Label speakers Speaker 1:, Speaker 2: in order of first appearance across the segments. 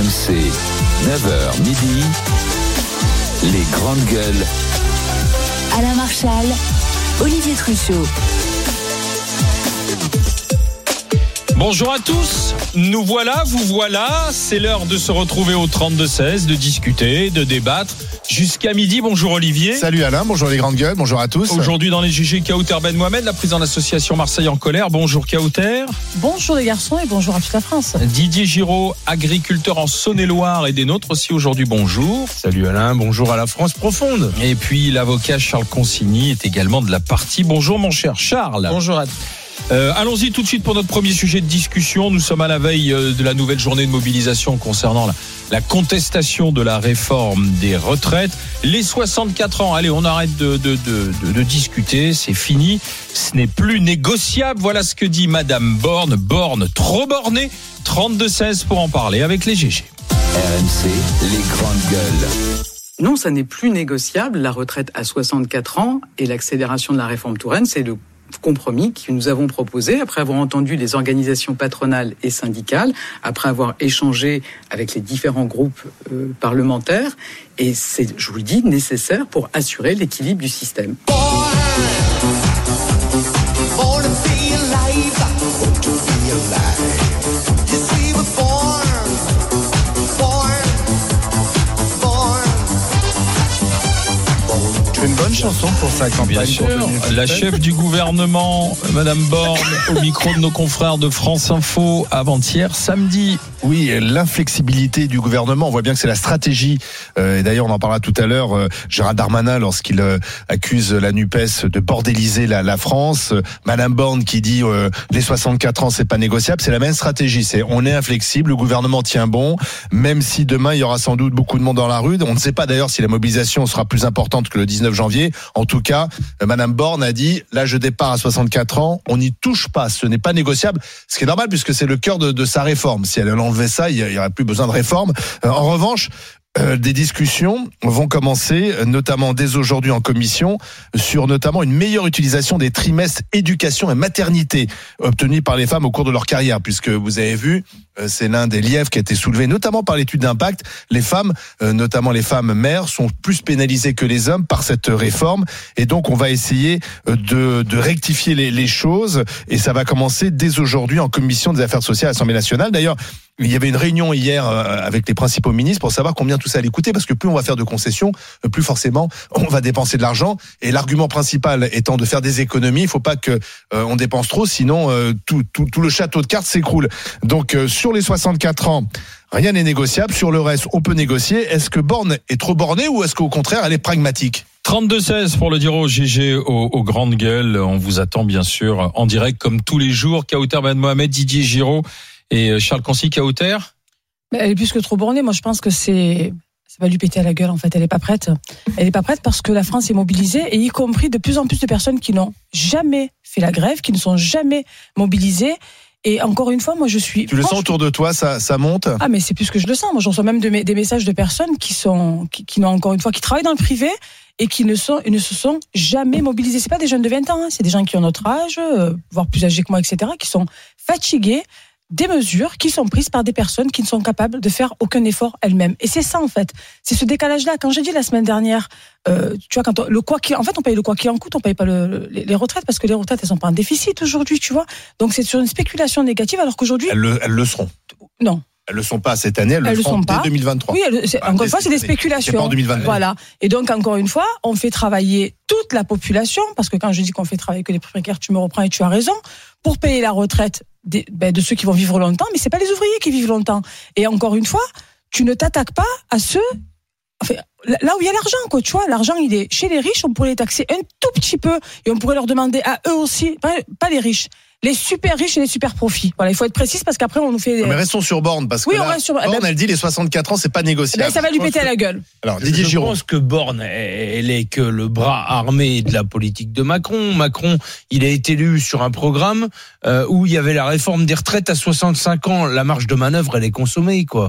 Speaker 1: RMC, 9h midi, les grandes gueules.
Speaker 2: Alain Marchal, Olivier Truchot.
Speaker 3: Bonjour à tous, nous voilà, vous voilà, c'est l'heure de se retrouver au 32-16, de discuter, de débattre jusqu'à midi. Bonjour Olivier.
Speaker 4: Salut Alain, bonjour les grandes gueules, bonjour à tous.
Speaker 3: Aujourd'hui dans les GG, Kauter Ben Mohamed, la présidente de l'association Marseille en colère. Bonjour Kauter.
Speaker 5: Bonjour les garçons et bonjour à toute la France.
Speaker 3: Didier Giraud, agriculteur en Saône-et-Loire et des nôtres aussi aujourd'hui, bonjour.
Speaker 6: Salut Alain, bonjour à la France profonde.
Speaker 3: Et puis l'avocat Charles Consigny est également de la partie. Bonjour mon cher Charles.
Speaker 6: Bonjour à tous.
Speaker 3: Allons-y tout de suite pour notre premier sujet de discussion. Nous sommes à la veille de la nouvelle journée de mobilisation concernant la contestation de la réforme des retraites. Les 64 ans, allez, on arrête de discuter, c'est fini. Ce n'est plus négociable. Voilà ce que dit Madame Borne. Borne, trop bornée. 32-16 pour en parler avec les GG.
Speaker 1: RMC, les grandes gueules.
Speaker 7: Non, ça n'est plus négociable. La retraite à 64 ans et l'accélération de la réforme Touraine, c'est le compromis que nous avons proposé après avoir entendu les organisations patronales et syndicales, après avoir échangé avec les différents groupes parlementaires, et c'est, je vous le dis, nécessaire pour assurer l'équilibre du système.
Speaker 4: Une bonne chanson pour sa campagne.
Speaker 3: Bien sûr, la chef du gouvernement, Madame Borne, au micro de nos confrères de France Info avant-hier, samedi.
Speaker 4: Oui, l'inflexibilité du gouvernement, on voit bien que c'est la stratégie. Et d'ailleurs, on en parlera tout à l'heure. Gérald Darmanin, lorsqu'il accuse la NUPES de bordéliser la France. Madame Borne qui dit les 64 ans, c'est pas négociable. C'est la même stratégie. C'est on est inflexible, le gouvernement tient bon, même si demain il y aura sans doute beaucoup de monde dans la rue. On ne sait pas d'ailleurs si la mobilisation sera plus importante que le 19 janvier. En tout cas, Madame Borne a dit là, je départ à 64 ans. On n'y touche pas. Ce n'est pas négociable. Ce qui est normal puisque c'est le cœur de sa réforme. Si elle enlevait ça, il n'y aurait plus besoin de réforme. En revanche, des discussions vont commencer, notamment dès aujourd'hui en commission, sur notamment une meilleure utilisation des trimestres éducation et maternité obtenus par les femmes au cours de leur carrière, puisque vous avez vu, c'est l'un des lièvres qui a été soulevé, notamment par l'étude d'impact. Les femmes, notamment les femmes mères, sont plus pénalisées que les hommes par cette réforme, et donc on va essayer de rectifier les choses, et ça va commencer dès aujourd'hui en commission des affaires sociales à l'Assemblée nationale. D'ailleurs, il y avait une réunion hier avec les principaux ministres pour savoir combien tout ça allait coûter, parce que plus on va faire de concessions, plus forcément on va dépenser de l'argent. Et l'argument principal étant de faire des économies, il ne faut pas que on dépense trop, sinon tout le château de cartes s'écroule. Donc sur les 64 ans, rien n'est négociable. Sur le reste, on peut négocier. Est-ce que Borne est trop bornée ou est-ce qu'au contraire elle est pragmatique ?
Speaker 3: 32-16 pour le dire au GG, aux grandes gueules. On vous attend bien sûr en direct comme tous les jours. Kauter Ben Mohamed, Didier Giraud et Charles Consigny. Kauter.
Speaker 5: Elle est plus que trop bornée. Moi, je pense que ça va lui péter à la gueule. En fait, elle est pas prête. Elle est pas prête parce que la France est mobilisée, et y compris de plus en plus de personnes qui n'ont jamais fait la grève, qui ne sont jamais mobilisées. Et encore une fois, moi, je suis.
Speaker 4: Tu le sens autour de toi, ça monte.
Speaker 5: Ah, mais c'est plus que je le sens. Moi, j'en reçois même des messages de personnes qui n'ont encore une fois, qui travaillent dans le privé et qui ne se sont jamais mobilisées. C'est pas des jeunes de 20 ans, hein. C'est des gens qui ont notre âge, voire plus âgés que moi, etc., qui sont fatigués des mesures qui sont prises par des personnes qui ne sont capables de faire aucun effort elles-mêmes. Et c'est ça, en fait. C'est ce décalage-là. Quand j'ai dit la semaine dernière, tu vois, on paye le quoi qu'il en coûte, on paye pas les retraites, parce que les retraites, elles sont pas en déficit aujourd'hui, tu vois. Donc c'est sur une spéculation négative, alors qu'aujourd'hui.
Speaker 4: Elles le seront.
Speaker 5: Non.
Speaker 4: Elles le sont pas cette année, elles le seront dès 2023.
Speaker 5: Oui, encore une fois, c'est des spéculations.
Speaker 4: C'est pas en 2022.
Speaker 5: Voilà. Et donc, encore une fois, on fait travailler toute la population, parce que quand je dis qu'on fait travailler que les précaires, tu me reprends et tu as raison, pour payer la retraite de ceux qui vont vivre longtemps, mais c'est pas les ouvriers qui vivent longtemps. Et encore une fois, tu ne t'attaques pas à ceux, enfin, là où il y a l'argent, quoi, tu vois. L'argent, il est chez les riches, on pourrait les taxer un tout petit peu, et on pourrait leur demander à eux aussi, pas les riches, les super riches et les super profits. Voilà, il faut être précise parce qu'après on nous fait.
Speaker 4: Mais restons sur Borne, parce que là, Borne, elle dit les 64 ans, c'est pas négociable.
Speaker 5: Ça va lui péter à la gueule.
Speaker 6: Alors, Didier Giraud. Je pense que Borne, elle est que le bras armé de la politique de Macron. Macron, il a été élu sur un programme où il y avait la réforme des retraites à 65 ans. La marge de manœuvre, elle est consommée, quoi.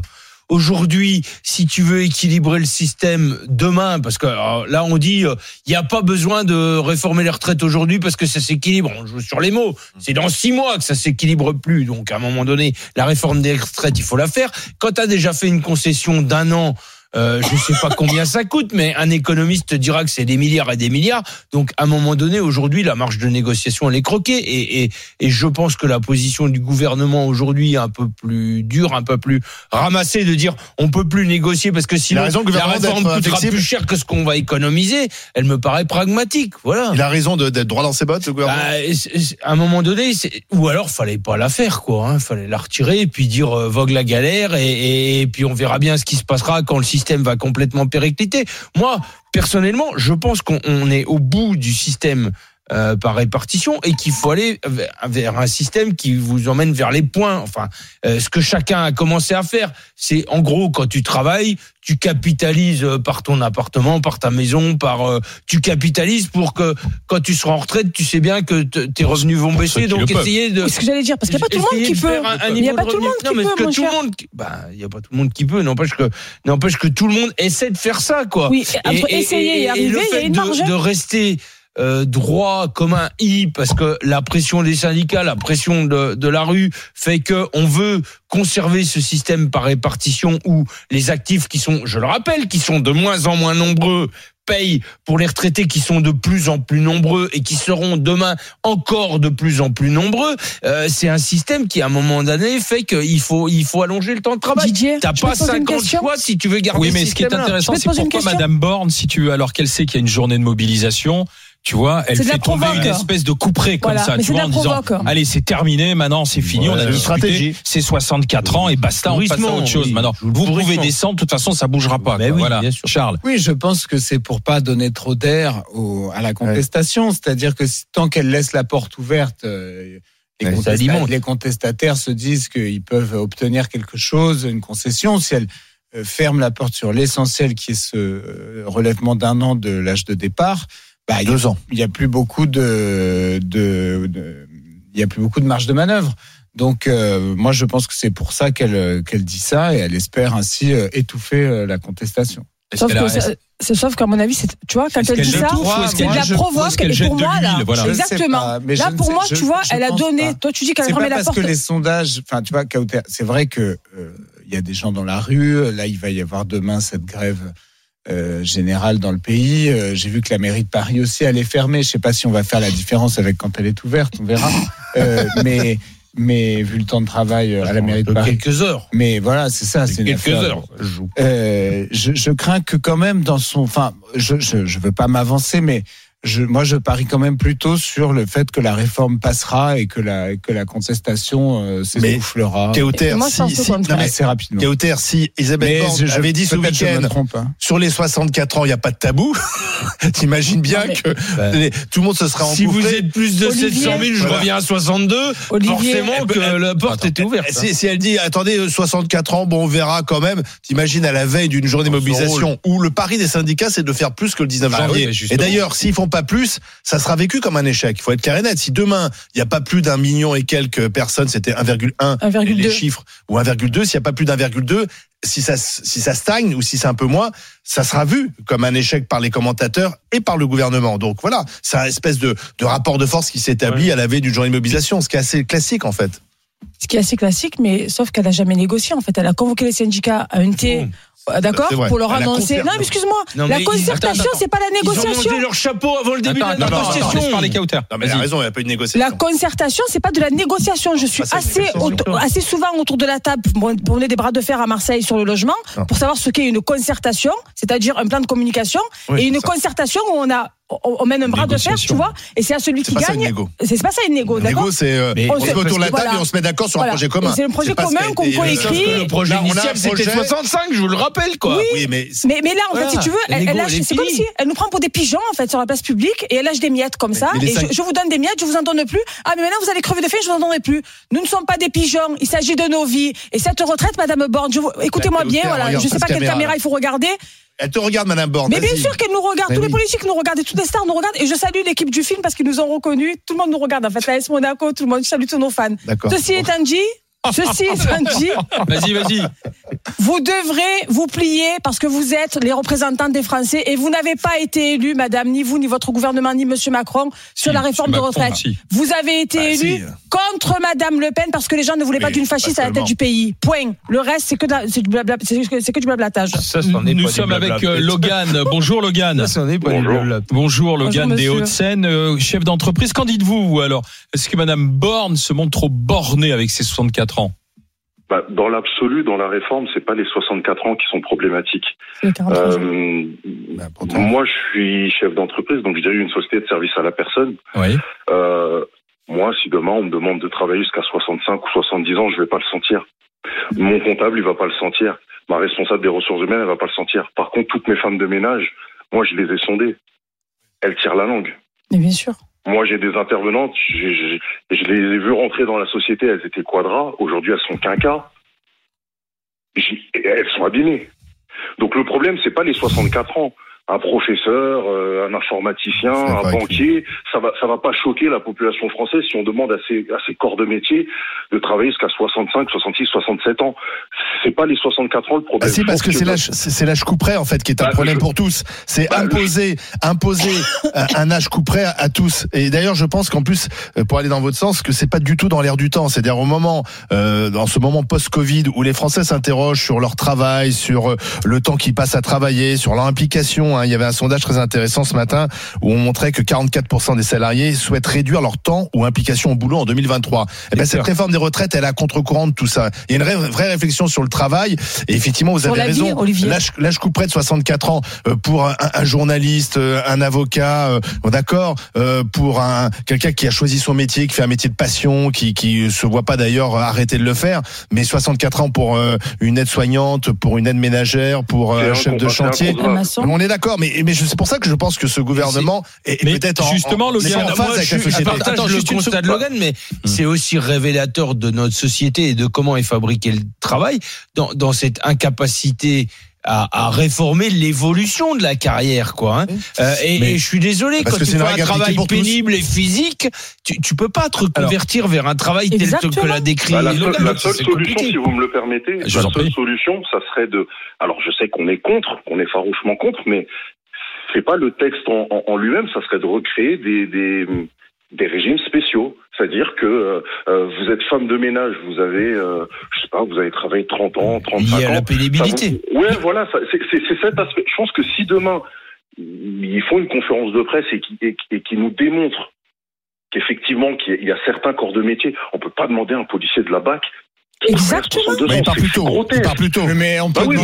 Speaker 6: aujourd'hui, si tu veux équilibrer le système demain, parce que là on dit il n'y a pas besoin de réformer les retraites aujourd'hui parce que ça s'équilibre. On joue sur les mots. C'est dans 6 mois que ça s'équilibre plus. Donc à un moment donné, la réforme des retraites, il faut la faire. Quand tu as déjà fait une concession d'1 an, je sais pas combien ça coûte, mais un économiste te dira que c'est des milliards et des milliards. Donc, à un moment donné, aujourd'hui, la marge de négociation, elle est croquée. Et je pense que la position du gouvernement aujourd'hui est un peu plus dure, un peu plus ramassée, de dire on peut plus négocier parce que sinon la réforme coûtera plus cher que ce qu'on va économiser. Elle me paraît pragmatique. Voilà.
Speaker 4: Il a raison d'être droit dans ses bottes, le gouvernement.
Speaker 6: À un moment donné, ou alors fallait pas la faire, quoi. Fallait la retirer et puis dire vogue la galère et puis on verra bien ce qui se passera quand le système va complètement péricliter. Moi, personnellement, je pense qu'on est au bout du système par répartition et qu'il faut aller vers un système qui vous emmène vers les points. Enfin, ce que chacun a commencé à faire, c'est en gros quand tu travailles, tu capitalises par ton appartement, par ta maison, tu capitalises pour que quand tu seras en retraite, tu sais bien que tes revenus vont baisser. Donc essayer de.
Speaker 5: C'est ce que j'allais dire, parce qu'il n'y a pas tout le monde qui peut. Il n'y a pas tout le monde qui peut.
Speaker 6: Il n'y a pas tout le monde qui peut. N'empêche que tout le monde essaie de faire ça, quoi.
Speaker 5: Oui, entre essayer et arriver, il y a une marge.
Speaker 6: De rester droit comme un i, parce que la pression des syndicats, la pression de la rue fait que on veut conserver ce système par répartition où les actifs qui sont, je le rappelle, qui sont de moins en moins nombreux, payent pour les retraités qui sont de plus en plus nombreux et qui seront demain encore de plus en plus nombreux. C'est un système qui, à un moment donné, fait qu'il faut allonger le temps de travail.
Speaker 5: Didier,
Speaker 6: t'as pas 50 choix si tu veux garder
Speaker 3: mais ce qui est intéressant, c'est pourquoi Madame Borne, si tu veux, alors qu'elle sait qu'il y a une journée de mobilisation, tu vois, elle fait tomber une espèce de couperet comme ça, tu vois, en disant, allez, c'est terminé, maintenant, c'est fini, on a discuté, c'est 64 ans et basta, on passe à autre chose. Maintenant, vous pouvez descendre, de toute façon, ça bougera pas.
Speaker 6: Oui, voilà,
Speaker 3: Charles.
Speaker 8: Oui, je pense que c'est pour pas donner trop d'air à la contestation, c'est-à-dire que tant qu'elle laisse la porte ouverte, les contestataires se disent qu'ils peuvent obtenir quelque chose, une concession. Si elle ferme la porte sur l'essentiel, qui est ce relèvement d'1 an de l'âge de départ,
Speaker 4: 2 ans.
Speaker 8: Il y a plus beaucoup de marge de manœuvre. Donc moi je pense que c'est pour ça qu'elle dit ça et elle espère ainsi étouffer la contestation.
Speaker 5: Sauf qu'à mon avis, tu vois, quand elle dit ça, c'est de la provoque. Et pour moi, là, exactement. Là, pour moi, tu vois, elle a donné. Toi, tu dis qu'elle remet la porte.
Speaker 8: C'est pas parce que les sondages, enfin, tu vois, c'est vrai que il y a des gens dans la rue. Là, il va y avoir demain cette grève générale dans le pays. J'ai vu que la mairie de Paris aussi allait fermer. Je sais pas si on va faire la différence avec quand elle est ouverte, on verra. Mais vu le temps de travail à la mairie de Paris,
Speaker 6: quelques heures.
Speaker 8: Mais voilà, c'est ça, c'est
Speaker 6: quelques heures.
Speaker 8: Je crains que quand même dans son, enfin, je veux pas m'avancer, mais moi je parie quand même plutôt sur le fait que la réforme passera et que la contestation s'essoufflera.
Speaker 4: Théotère,
Speaker 8: assez rapidement.
Speaker 4: Théotère, si Elisabeth Borne avait dit ce week-end, sur les 64 ans, il n'y a pas de tabou, t'imagines bien que tout le monde se serait engouffré.
Speaker 6: Si vous êtes plus de 700 000, je reviens à 62, forcément que la porte était ouverte.
Speaker 4: Si elle dit, attendez, 64 ans, bon, on verra quand même, t'imagines à la veille d'une journée de mobilisation où le pari des syndicats, c'est de faire plus que le 19 janvier. Et d'ailleurs, s'ils font pas plus, ça sera vécu comme un échec. Il faut être clair et net. Si demain, il n'y a pas plus d'1 million et quelques personnes, c'était 1,1 les chiffres, ou 1,2, s'il n'y a pas plus d'1,2, si ça stagne ou si c'est un peu moins, ça sera vu comme un échec par les commentateurs et par le gouvernement. Donc voilà, c'est un espèce de rapport de force qui s'établit à la veille d'une journée de mobilisation, ce qui est assez classique en fait.
Speaker 5: Ce qui est assez classique, mais sauf qu'elle n'a jamais négocié en fait. Elle a convoqué les syndicats à une thé. D'accord, pour leur annoncer. Non, mais excuse-moi. La concertation, c'est pas la négociation.
Speaker 6: Ils ont mangé leur chapeau avant le début de la négociation.
Speaker 3: Laisse parler Kauter.
Speaker 4: Non, mais elle a raison, il n'y a pas eu de négociation.
Speaker 5: La concertation, c'est pas de la négociation. Je suis assez souvent autour de la table pour mener des bras de fer à Marseille sur le logement, pour savoir ce qu'est une concertation, c'est-à-dire un plan de communication, et une concertation où on mène un bras de fer, tu vois, et c'est à celui qui gagne. C'est pas ça une négo, d'accord.
Speaker 4: Négo, c'est on se met autour de la table et on se met d'accord sur un projet commun.
Speaker 5: C'est un projet commun qu'on coécrit.
Speaker 6: Le projet initial, c'était 65, je vous le rappelle, quoi.
Speaker 5: Oui, mais là, en fait, si tu veux, elle lâche, c'est comme si elle nous prend pour des pigeons, en fait, sur la place publique, et elle lâche des miettes comme ça, et je vous donne des miettes, je vous en donne plus. Ah, mais maintenant, vous allez crever de faim, je vous en donnerai plus. Nous ne sommes pas des pigeons, il s'agit de nos vies. Et cette retraite, Madame Borne, écoutez-moi bien, voilà, je sais pas quelle caméra il faut regarder.
Speaker 4: Elle te regarde, Madame Borne.
Speaker 5: Mais bien sûr qu'elle nous regarde. Tous les politiques nous regardent et toutes les stars nous regardent. Et je salue l'équipe du film parce qu'ils nous ont reconnus. Tout le monde nous regarde. En fait, la S Monaco, tout le monde. Je salue tous nos fans. Ceci étant dit.
Speaker 3: Vas-y.
Speaker 5: vous devrez vous plier parce que vous êtes les représentants des Français et vous n'avez pas été élu, madame, ni vous, ni votre gouvernement, ni monsieur Macron, sur la réforme de retraite. Vous avez été élu contre madame Le Pen parce que les gens ne voulaient pas d'une fasciste à la tête du pays. Point. Le reste, c'est que du blablatage.
Speaker 3: Nous sommes avec Logan. Bonjour Logan. Bonjour Logan des Hauts-de-Seine, chef d'entreprise. Qu'en dites-vous alors? Est-ce que madame Borne se montre trop bornée avec ses 64 ans?
Speaker 9: Dans l'absolu, dans la réforme, c'est pas les 64 ans qui sont problématiques. Moi, je suis chef d'entreprise, donc je dirige une société de service à la personne.
Speaker 3: Oui.
Speaker 9: Moi, si demain on me demande de travailler jusqu'à 65 ou 70 ans, je vais pas le sentir. Mon comptable, il va pas le sentir. Ma responsable des ressources humaines, elle va pas le sentir. Par contre, toutes mes femmes de ménage, moi, je les ai sondées. Elles tirent la langue.
Speaker 5: Mais bien sûr.
Speaker 9: Moi, j'ai des intervenantes, je les ai vues rentrer dans la société, elles étaient quadras, aujourd'hui elles sont quinquas. Elles sont abîmées. Donc le problème, c'est pas les 64 ans. Un professeur, un informaticien, un banquier, ça va pas choquer la population française si on demande à ces corps de métier de travailler jusqu'à 65, 66, 67 ans. C'est pas les 64 ans le problème.
Speaker 4: C'est parce que c'est l'âge couperet en fait qui est un problème pour tous. C'est imposer un âge couperet à tous. Et d'ailleurs, je pense qu'en plus, pour aller dans votre sens, que c'est pas du tout dans l'air du temps. C'est-à-dire au moment, dans ce moment post-Covid où les Français s'interrogent sur leur travail, sur le temps qu'ils passent à travailler, sur leur implication. Il y avait un sondage très intéressant ce matin où on montrait que 44% des salariés souhaitent réduire leur temps ou implication au boulot en 2023. Et ben, cette réforme des retraites, elle est à contre-courant de tout ça. Il y a une vraie réflexion sur le travail. Et effectivement, vous avez raison. L'âge couperet de 64 ans pour un journaliste, un avocat, d'accord, pour quelqu'un qui a choisi son métier, qui fait un métier de passion, qui se voit pas d'ailleurs arrêter de le faire. Mais 64 ans pour une aide-soignante, pour une aide ménagère, pour un chef de chantier. On est d'accord, mais c'est pour ça que je pense que ce gouvernement est peut-être
Speaker 3: justement en
Speaker 6: phase avec la société. Je partage le constat de Logan, mais c'est aussi révélateur de notre société et de comment est fabriqué le travail dans cette incapacité à réformer l'évolution de la carrière, quoi. Et je suis désolé, quand tu fais un travail pénible et physique, tu peux pas te reconvertir vers un travail tel que l'a décrit Logan.
Speaker 9: La seule solution, si vous me le permettez, la seule solution, ça serait alors je sais qu'on est farouchement contre, mais c'est pas le texte en lui-même, ça serait de recréer des régimes spéciaux. C'est-à-dire que vous êtes femme de ménage, vous avez, vous avez travaillé 30 ans, 35 ans.
Speaker 6: Il y a la pénibilité.
Speaker 9: Voilà, c'est cet aspect. Je pense que si demain, ils font une conférence de presse et qui nous démontrent qu'effectivement, qu'il y a certains corps de métier, on peut pas demander à un policier de la BAC.
Speaker 5: Exactement.
Speaker 4: Il part plus tôt.
Speaker 8: Mais on peut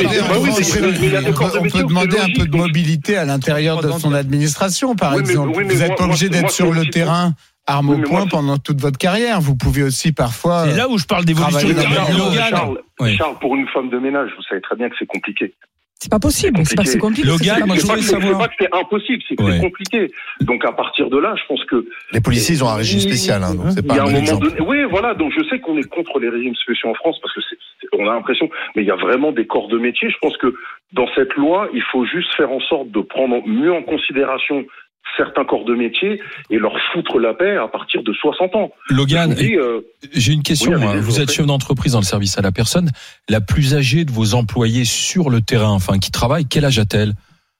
Speaker 8: demander un peu de mobilité à l'intérieur de son administration, par exemple. Vous n'êtes pas obligé d'être sur le terrain arme au poing pendant toute votre carrière. Vous pouvez aussi parfois.
Speaker 6: C'est là où je parle d'évolution.
Speaker 9: Charles, pour une femme de ménage, vous savez très bien que c'est compliqué.
Speaker 5: C'est pas possible. C'est pas que c'est compliqué.
Speaker 3: Logan, moi je voulais savoir.
Speaker 9: C'est pas que c'est impossible, c'est que c'est compliqué. Donc à partir de là, je pense que
Speaker 4: les policiers, ils ont un régime spécial. Donc c'est pas un exemple.
Speaker 9: Oui, voilà. Donc je sais qu'on est contre les régimes spéciaux en France parce que on a l'impression, mais il y a vraiment des corps de métier. Je pense que dans cette loi, il faut juste faire en sorte de prendre mieux en considération certains corps de métier et leur foutre la paix à partir de 60 ans.
Speaker 3: Logan, j'ai une question. Vous êtes chef d'entreprise dans le service à la personne. La plus âgée de vos employés sur le terrain, qui travaille, quel âge a-t-elle?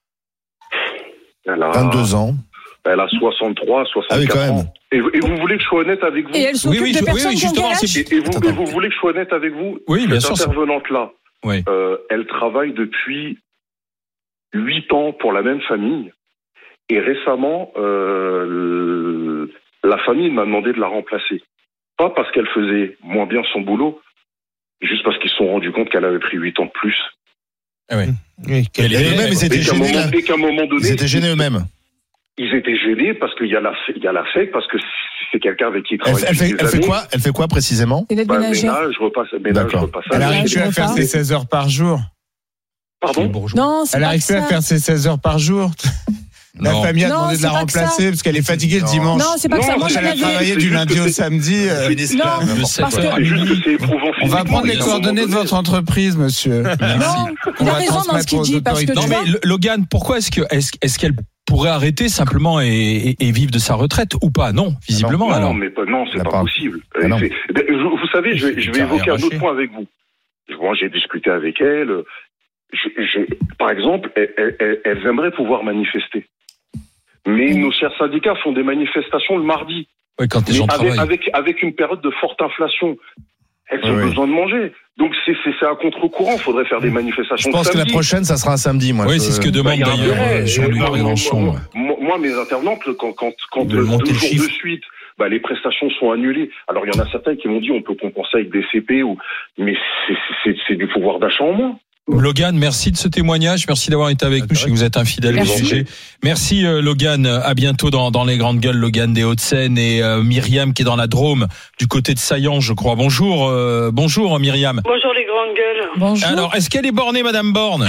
Speaker 9: Elle a
Speaker 4: 22 ans.
Speaker 9: Elle a 63, 64 ans. Et vous voulez que je sois honnête avec vous?
Speaker 5: Et elle s'occupe de personnes qui ont quel âge?
Speaker 9: Et vous voulez que je sois honnête avec vous?
Speaker 3: Oui, bien sûr.
Speaker 9: Cette intervenante-là, elle travaille depuis 8 ans pour la même famille. Et récemment, la famille m'a demandé de la remplacer. Pas parce qu'elle faisait moins bien son boulot, juste parce qu'ils se sont rendus compte qu'elle avait pris 8 ans de plus.
Speaker 4: Ah oui. Eux-mêmes, ils étaient gênés. Ils étaient gênés eux-mêmes.
Speaker 9: Ils étaient gênés parce qu'il y a la FEC, parce que c'est quelqu'un avec qui ils travaillent.
Speaker 4: Elle fait quoi précisément?
Speaker 9: Ménage, repasse.
Speaker 8: Elle arrive plus à faire ses 16 heures par jour.
Speaker 9: Pardon?
Speaker 5: Non, c'est
Speaker 8: elle arrive plus à faire ses 16 heures par jour. La famille a demandé de la remplacer parce qu'elle est fatiguée le dimanche.
Speaker 5: Non, c'est pas que ça. Moi,
Speaker 8: elle a travaillé du lundi au samedi.
Speaker 5: Non, parce que
Speaker 8: on va prendre les coordonnées de votre entreprise, monsieur.
Speaker 5: Non, il a raison dans ce qu'il dit parce que.
Speaker 3: Non, mais Logan, pourquoi est-ce qu'elle pourrait arrêter simplement et vivre de sa retraite ou pas? Non, visiblement.
Speaker 9: Non, c'est pas possible. Vous savez, je vais évoquer un autre point avec vous. Moi, j'ai discuté avec elles. Par exemple, elles aimeraient pouvoir manifester. Mais nos chers syndicats font des manifestations le mardi.
Speaker 3: Oui, quand les gens travaillent.
Speaker 9: Avec une période de forte inflation. Elles ont besoin de manger. Donc c'est à contre-courant. Il faudrait faire des manifestations.
Speaker 4: Je pense que la prochaine, ça sera un samedi, moi.
Speaker 3: Oui, c'est ce que demande d'ailleurs Jean-Louis Mélenchon.
Speaker 9: Moi, mes intervenantes, quand 2 jours de suite, les prestations sont annulées. Alors il y en a certains qui m'ont dit on peut compenser avec des CP, mais c'est du pouvoir d'achat en moins.
Speaker 3: Logan, merci de ce témoignage. Merci d'avoir été avec nous. Je sais que vous êtes un fidèle au sujet. Merci Logan. À bientôt dans les grandes gueules. Logan des Hauts-de-Seine et Myriam qui est dans la Drôme du côté de Saillant, je crois. Bonjour, bonjour Myriam.
Speaker 10: Bonjour les grandes gueules.
Speaker 5: Bonjour.
Speaker 3: Alors, est-ce qu'elle est bornée, Madame Borne?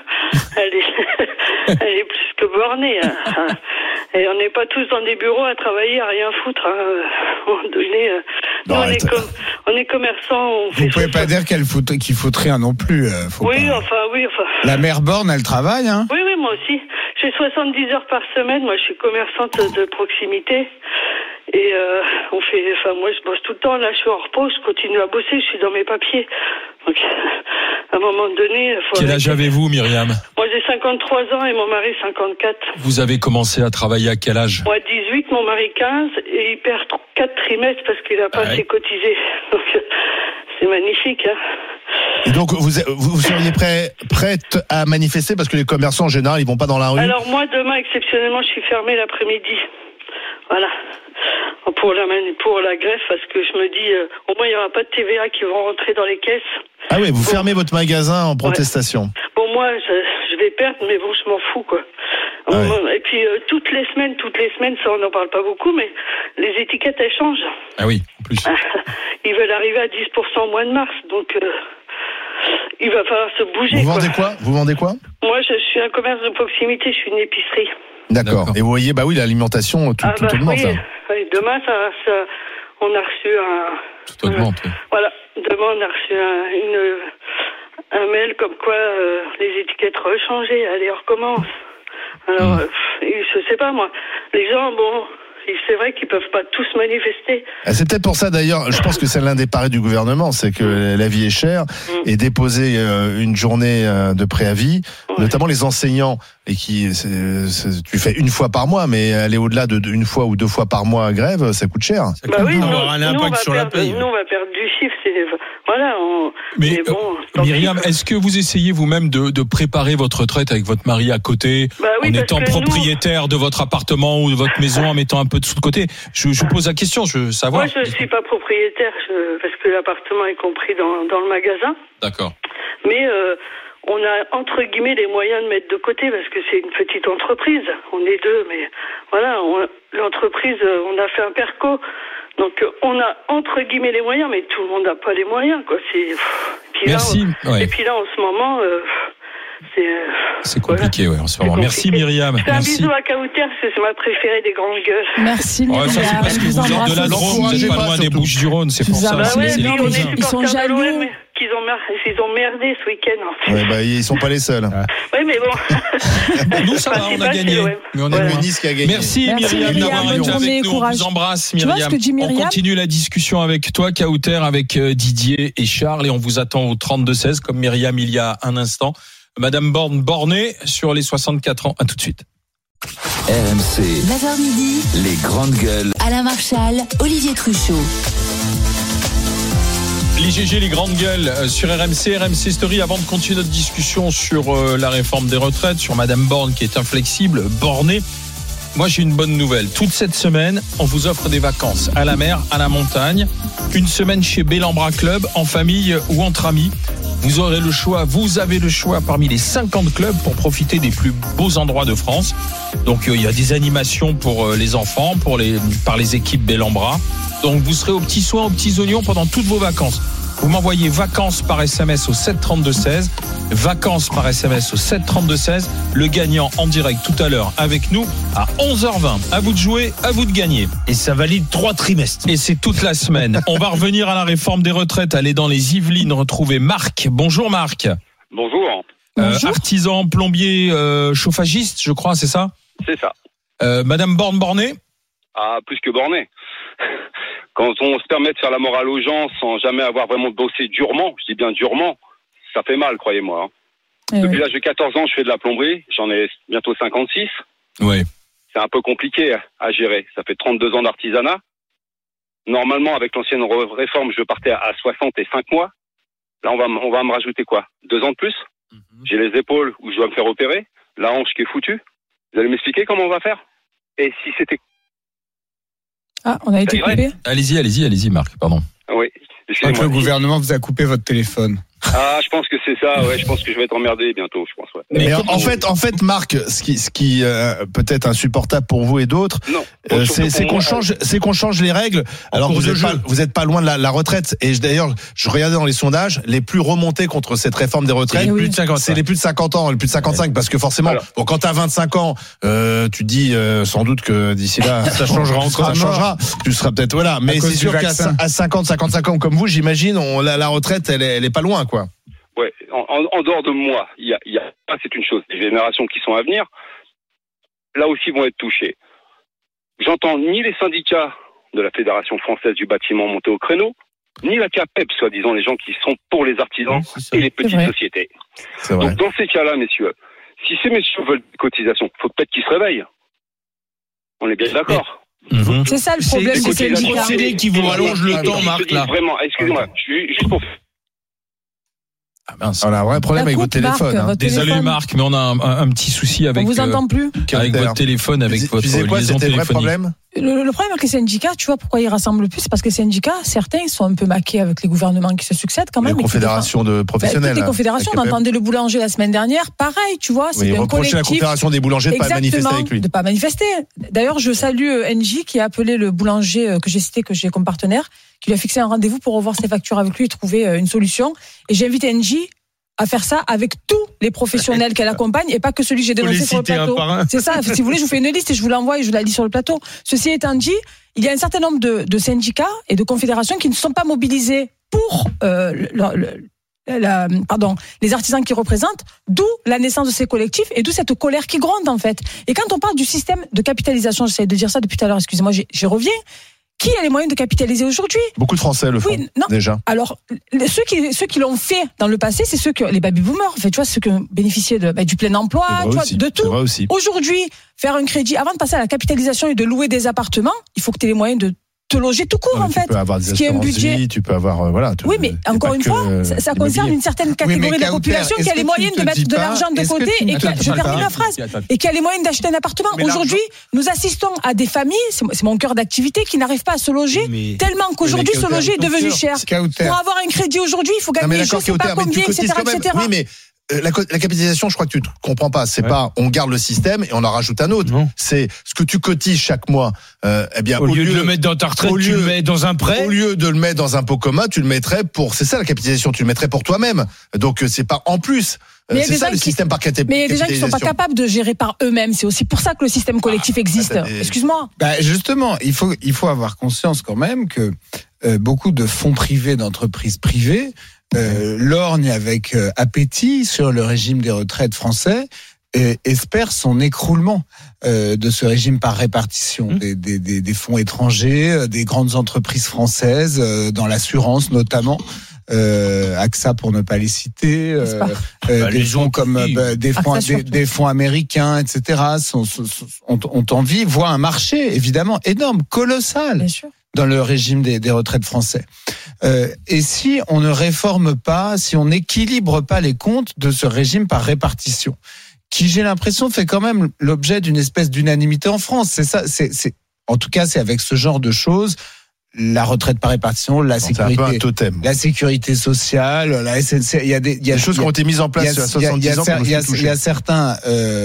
Speaker 10: Elle est plus que bornée. Et on n'est pas tous dans des bureaux à travailler, à rien foutre. À un moment donné, on est commerçants.
Speaker 8: Vous pouvez pas dire qu'il faut rien non plus.
Speaker 10: Oui.
Speaker 8: La mère Borne, elle travaille, hein?
Speaker 10: Oui, moi aussi. J'ai 70 heures par semaine. Moi, je suis commerçante de proximité. Et moi, je bosse tout le temps. Là, je suis en repos. Je continue à bosser. Je suis dans mes papiers. Donc, à un moment donné...
Speaker 3: Quel âge avez-vous, Myriam?
Speaker 10: Moi, j'ai 53 ans et mon mari 54.
Speaker 3: Vous avez commencé à travailler à quel âge?
Speaker 10: Moi, 18, mon mari 15, et il perd 4 trimestres parce qu'il n'a pas assez cotisé. Donc, c'est magnifique, hein.
Speaker 4: Et donc, vous seriez prête à manifester parce que les commerçants, en général, ils vont pas dans la rue?
Speaker 10: Alors, moi, demain, exceptionnellement, je suis fermée l'après-midi. Voilà. Pour la greffe, parce que je me dis, au moins, il n'y aura pas de TVA qui vont rentrer dans les caisses.
Speaker 4: Ah oui, vous fermez votre magasin en protestation.
Speaker 10: Bon, moi, je vais perdre, mais bon, je m'en fous, quoi. Et puis, toutes les semaines, ça, on n'en parle pas beaucoup, mais les étiquettes, elles changent.
Speaker 3: Ah oui, en plus.
Speaker 10: Ils veulent arriver à 10% au mois de mars, donc il va falloir se bouger.
Speaker 4: Vous vendez quoi?
Speaker 10: Moi, je suis un commerce de proximité, je suis une épicerie.
Speaker 4: D'accord. Et vous voyez, l'alimentation, tout augmente.
Speaker 10: Oui, demain, on a reçu
Speaker 3: tout augmente.
Speaker 10: Voilà, demain, on a reçu un mail comme quoi les étiquettes rechangées. Allez, on recommence. Alors, je sais pas, moi. Les gens, c'est vrai qu'ils peuvent pas tous manifester.
Speaker 4: C'est peut-être pour ça d'ailleurs, je pense que c'est l'un des paris du gouvernement, c'est que la vie est chère et déposer une journée de préavis, notamment les enseignants, et tu fais une fois par mois, mais aller au-delà de une fois ou 2 fois par mois à grève, ça coûte cher.
Speaker 6: Nous, un impact sur la paye.
Speaker 10: Nous, on va perdre du chiffre.
Speaker 3: Myriam, est-ce que vous essayez vous-même de préparer votre retraite avec votre mari à côté, en étant propriétaire de votre appartement ou de votre maison, en mettant un peu de sous de côté? Je vous pose la question, je veux savoir.
Speaker 10: Moi, je ne suis pas propriétaire parce que l'appartement est compris dans le magasin.
Speaker 3: D'accord.
Speaker 10: Mais on a entre guillemets les moyens de mettre de côté parce que c'est une petite entreprise. On est 2, mais voilà, l'entreprise, on a fait un perco. Donc on a entre guillemets les moyens, mais tout le monde n'a pas les moyens, quoi.
Speaker 3: Merci.
Speaker 10: Et puis là, en ce moment,
Speaker 3: c'est compliqué, en ce moment. Merci Myriam.
Speaker 10: Un bisou à Kauter, parce que c'est ma préférée des grandes gueules.
Speaker 5: Merci Myriam.
Speaker 3: Ça, c'est parce que vous êtes de la Drôme, vous n'êtes pas loin des Bouches-du-Rhône, c'est pour ça.
Speaker 5: Ils sont jaloux.
Speaker 10: Ils ont merdé ce week-end.
Speaker 4: Ils sont pas les seuls.
Speaker 10: Oui, mais bon.
Speaker 3: Nous, ça va, on a gagné. Mais on est
Speaker 4: Nice qui a gagné.
Speaker 3: Merci Myriam d'avoir été avec nous. On vous embrasse, Myriam. On continue la discussion avec toi, Kauter, avec Didier et Charles, et on vous attend au 32-16, comme Myriam il y a un instant. Madame Bornée sur les 64 ans. À tout de suite.
Speaker 1: RMC.
Speaker 2: 9h midi.
Speaker 1: Les grandes gueules.
Speaker 2: Alain Marchal, Olivier Truchot.
Speaker 3: L'IGG, les grandes gueules sur RMC Story. Avant de continuer notre discussion sur la réforme des retraites, sur Madame Borne qui est inflexible, bornée. Moi, j'ai une bonne nouvelle. Toute cette semaine, on vous offre des vacances à la mer, à la montagne. Une semaine chez Bellambra Club, en famille ou entre amis. Vous avez le choix parmi les 50 clubs pour profiter des plus beaux endroits de France. Donc, il y a des animations pour les enfants, par les équipes Bellambra. Donc, vous serez aux petits soins, aux petits oignons pendant toutes vos vacances. Vous m'envoyez vacances par SMS au 732-16. Vacances par SMS au 732-16. Le gagnant en direct tout à l'heure avec nous à 11h20. À vous de jouer, à vous de gagner.
Speaker 6: Et ça valide 3 trimestres.
Speaker 3: Et c'est toute la semaine. On va revenir à la réforme des retraites. Aller dans les Yvelines, retrouver Marc. Bonjour Marc.
Speaker 11: Bonjour.
Speaker 3: Artisan, plombier, chauffagiste, je crois, c'est ça?
Speaker 11: C'est ça.
Speaker 3: Madame Bornée?
Speaker 11: Ah, plus que bornée. Quand on se permet de faire la morale aux gens sans jamais avoir vraiment bossé durement, je dis bien durement, ça fait mal, croyez-moi. Depuis l'âge de 14 ans, je fais de la plomberie. J'en ai bientôt 56.
Speaker 3: Oui.
Speaker 11: C'est un peu compliqué à gérer. Ça fait 32 ans d'artisanat. Normalement, avec l'ancienne réforme, je partais à 65 mois. Là, on va me rajouter quoi ? 2 ans de plus ? J'ai les épaules où je dois me faire opérer. La hanche qui est foutue. Vous allez m'expliquer comment on va faire ? Et si c'était...
Speaker 5: Ah, on a été coupé ?
Speaker 3: Allez-y, Marc, pardon.
Speaker 11: Oui.
Speaker 8: Je crois que le gouvernement vous a coupé votre téléphone.
Speaker 11: Ah, je pense que c'est ça, ouais. Je pense que je vais être emmerdé bientôt, je pense, ouais.
Speaker 4: Mais en fait, Marc, ce qui peut être insupportable pour vous et d'autres, c'est qu'on change les règles. Alors vous êtes pas loin de la retraite. Et d'ailleurs, je regardais dans les sondages, les plus remontés contre cette réforme des retraites, c'est les plus de 50 ans, les plus de 55, parce que forcément, bon, quand t'as 25 ans, tu te dis sans doute que d'ici là, ça changera encore. Ça changera. Tu seras peut-être voilà. Mais c'est sûr qu'à 50, 55 ans comme vous, j'imagine, la retraite, elle est pas loin, quoi.
Speaker 11: Ouais, en dehors de moi, c'est une chose. Les générations qui sont à venir, là aussi vont être touchées. J'entends ni les syndicats de la Fédération française du bâtiment monter au créneau, ni la CAPEB, soi-disant les gens qui sont pour les artisans et les petites sociétés. Donc dans ces cas-là, messieurs, si ces messieurs veulent des cotisations, il faut peut-être qu'ils se réveillent. On est bien d'accord.
Speaker 5: C'est ça le problème des syndicats.
Speaker 6: C'est les procédés qui vous rallongent le temps, Marc, là.
Speaker 11: Vraiment, excusez-moi, juste pour...
Speaker 3: Ah mince.
Speaker 4: On a un vrai problème avec votre téléphone.
Speaker 3: Désolé Marc, mais on a un petit souci avec.
Speaker 5: On vous entend plus.
Speaker 3: Avec votre téléphone, avec votre liaison téléphonique.
Speaker 5: Le problème avec les syndicats, tu vois pourquoi ils rassemblent plus, c'est parce que les syndicats, certains sont un peu maqués avec les gouvernements qui se succèdent quand même.
Speaker 4: Les confédérations de professionnels.
Speaker 5: Toutes les confédérations, on entendait le boulanger la semaine dernière, pareil, tu vois, c'est un collectif.
Speaker 4: La confédération des boulangers de pas manifester avec lui.
Speaker 5: De pas manifester. D'ailleurs, je salue NJ qui a appelé le boulanger que j'ai cité, que j'ai comme partenaire, qui lui a fixé un rendez-vous pour revoir ses factures avec lui et trouver une solution. Et j'invite NJ à faire ça avec tous les professionnels qu'elle accompagne et pas que celui que j'ai dénoncé sur le plateau. C'est ça. Si vous voulez, je vous fais une liste et je vous l'envoie et je la lis sur le plateau. Ceci étant dit, il y a un certain nombre de syndicats et de confédérations qui ne sont pas mobilisés pour les artisans qui représentent, d'où la naissance de ces collectifs et d'où cette colère qui gronde en fait. Et quand on parle du système de capitalisation, j'essaie de dire ça depuis tout à l'heure, excusez-moi, j'y reviens. Qui a les moyens de capitaliser aujourd'hui ?
Speaker 4: Beaucoup de Français le font, déjà.
Speaker 5: Alors, ceux qui l'ont fait dans le passé, c'est ceux les baby-boomers, en fait, tu vois, ceux qui ont bénéficié du plein emploi, tu vois, de tout. Aujourd'hui, faire un crédit, avant de passer à la capitalisation et de louer des appartements, il faut que tu aies les moyens de te loger tout court, en fait.
Speaker 4: Tu peux avoir des assurances vie, tu peux avoir,
Speaker 5: oui, mais encore une fois, ça concerne une certaine catégorie de la population qui a les moyens de mettre de l'argent de côté et je termine la phrase, et qui a les moyens d'acheter un appartement. Aujourd'hui, nous assistons à des familles, c'est mon cœur d'activité, qui n'arrivent pas à se loger tellement qu'aujourd'hui, se loger est devenu cher. Pour avoir un crédit aujourd'hui, il faut gagner je sais pas combien, etc., etc.
Speaker 4: Oui, mais la capitalisation, je crois que tu comprends pas. C'est pas on garde le système et on en rajoute un autre. Non. C'est ce que tu cotises chaque mois. Eh bien,
Speaker 6: au lieu de le mettre dans ta retraite, tu le mets dans un prêt.
Speaker 4: Au lieu de le mettre dans un pot commun, tu le mettrais c'est ça la capitalisation. Tu le mettrais pour toi-même. Donc c'est pas en plus. C'est ça le système par capitalisation.
Speaker 5: Mais il y a des gens qui sont pas capables de gérer par eux-mêmes. C'est aussi pour ça que le système collectif existe. Excuse-moi.
Speaker 8: Justement, il faut avoir conscience quand même que beaucoup de fonds privés d'entreprises privées lorgne avec appétit sur le régime des retraites français et espère son écroulement de ce régime par répartition des fonds étrangers, des grandes entreprises françaises, dans l'assurance notamment. AXA pour ne pas les citer, des fonds comme des fonds américains, etc. ont envie, voient un marché évidemment énorme, colossal.
Speaker 5: Bien sûr.
Speaker 8: Dans le régime des retraites français. Et si on ne réforme pas, si on n'équilibre pas les comptes de ce régime par répartition, qui j'ai l'impression fait quand même l'objet d'une espèce d'unanimité en France. C'est ça, en tout cas c'est avec ce genre de choses. La retraite par répartition, la sécurité,
Speaker 4: c'est un peu un totem.
Speaker 8: La sécurité sociale, la SNC, il y a des
Speaker 4: choses qui ont été mises en place il y a 70 ans.
Speaker 8: Il y a certains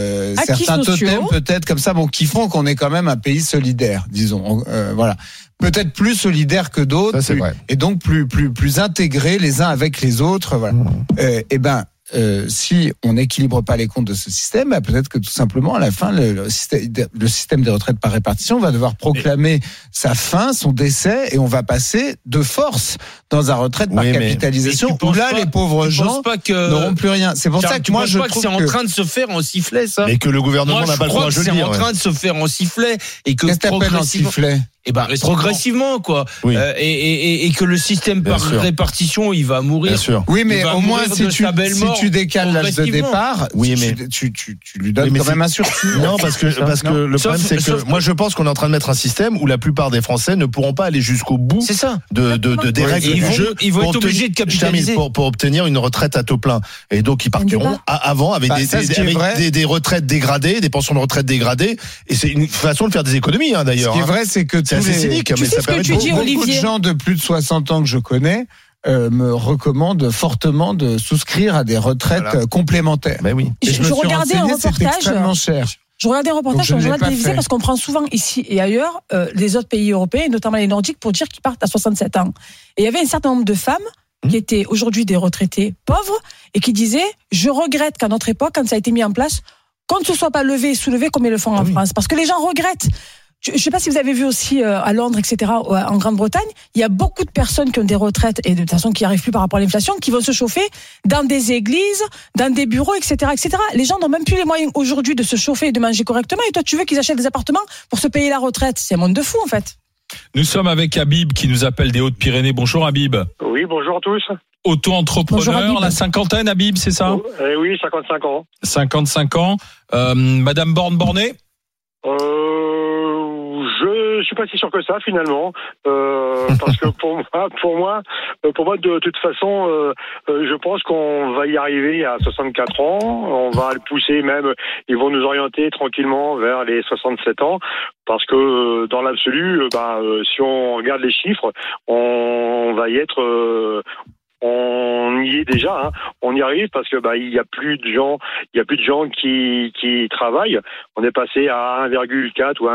Speaker 8: totems peut-être comme ça, qui font qu'on est quand même un pays solidaire, disons. Voilà. Peut-être plus solidaire que d'autres, et donc plus intégrés les uns avec les autres. Voilà. Si on n'équilibre pas les comptes de ce système, peut-être que tout simplement à la fin le système des retraites par répartition va devoir proclamer sa fin, son décès, et on va passer de force dans un retraite par capitalisation où là les pauvres gens n'auront plus rien. C'est pour ça que moi je trouve
Speaker 6: que c'est en train de se faire en sifflet, ça.
Speaker 4: Mais que le gouvernement n'a pas le droit de le dire.
Speaker 6: C'est en train de se faire en sifflet et que
Speaker 8: qu'est-ce que t'appelles en sifflet?
Speaker 6: progressivement, quoi.
Speaker 4: Oui.
Speaker 6: Et que le système par répartition, il va mourir.
Speaker 4: Bien sûr.
Speaker 8: Oui, mais au moins, si tu décales l'âge de départ,
Speaker 4: oui, mais
Speaker 8: tu lui donnes quand même un surplus.
Speaker 4: Non, parce que le problème, c'est que moi, je pense qu'on est en train de mettre un système où la plupart des Français ne pourront pas aller jusqu'au bout des règles du jeu.
Speaker 6: Ils vont être obligés de capitaliser.
Speaker 4: Pour obtenir une retraite à taux plein. Et donc, ils partiront avant avec des retraites dégradées, des pensions de retraite dégradées. Et c'est une façon de faire des économies, d'ailleurs.
Speaker 8: Ce qui est vrai, c'est que
Speaker 4: c'est assez cynique, mais ça permet
Speaker 8: beaucoup de gens de plus de 60 ans que je connais me recommandent fortement de souscrire à des retraites complémentaires.
Speaker 4: Ben oui.
Speaker 5: Je regardais un reportage.
Speaker 8: C'est extrêmement cher.
Speaker 5: Je regardais un reportage sur le journal télévisé parce qu'on prend souvent ici et ailleurs les autres pays européens, notamment les Nordiques, pour dire qu'ils partent à 67 ans. Et il y avait un certain nombre de femmes qui étaient aujourd'hui des retraités pauvres et qui disaient « Je regrette qu'à notre époque, quand ça a été mis en place, qu'on ne se soit pas levé et soulevé comme ils le font en France. » Parce que les gens regrettent. Je ne sais pas si vous avez vu aussi à Londres, etc., en Grande-Bretagne, il y a beaucoup de personnes qui ont des retraites et de toute façon qui n'y arrivent plus par rapport à l'inflation, qui vont se chauffer dans des églises, dans des bureaux, etc., etc. Les gens n'ont même plus les moyens aujourd'hui de se chauffer et de manger correctement. Et toi, tu veux qu'ils achètent des appartements pour se payer la retraite. C'est un monde de fou, en fait.
Speaker 3: Nous sommes avec Habib qui nous appelle des Hautes-Pyrénées. Bonjour Habib.
Speaker 12: Oui, bonjour à tous.
Speaker 3: Auto-entrepreneur, la cinquantaine Habib, c'est ça ?
Speaker 12: Oui, 55 ans.
Speaker 3: 55 ans. Madame Borne-Borné ?
Speaker 12: Je suis pas si sûr que ça finalement, parce que pour moi, de toute façon, je pense qu'on va y arriver à 64 ans. On va le pousser même. Ils vont nous orienter tranquillement vers les 67 ans, parce que dans l'absolu, si on regarde les chiffres, on va y être. On y est déjà, on y arrive parce que il y a plus de gens qui travaillent. On est passé à 1,4 ou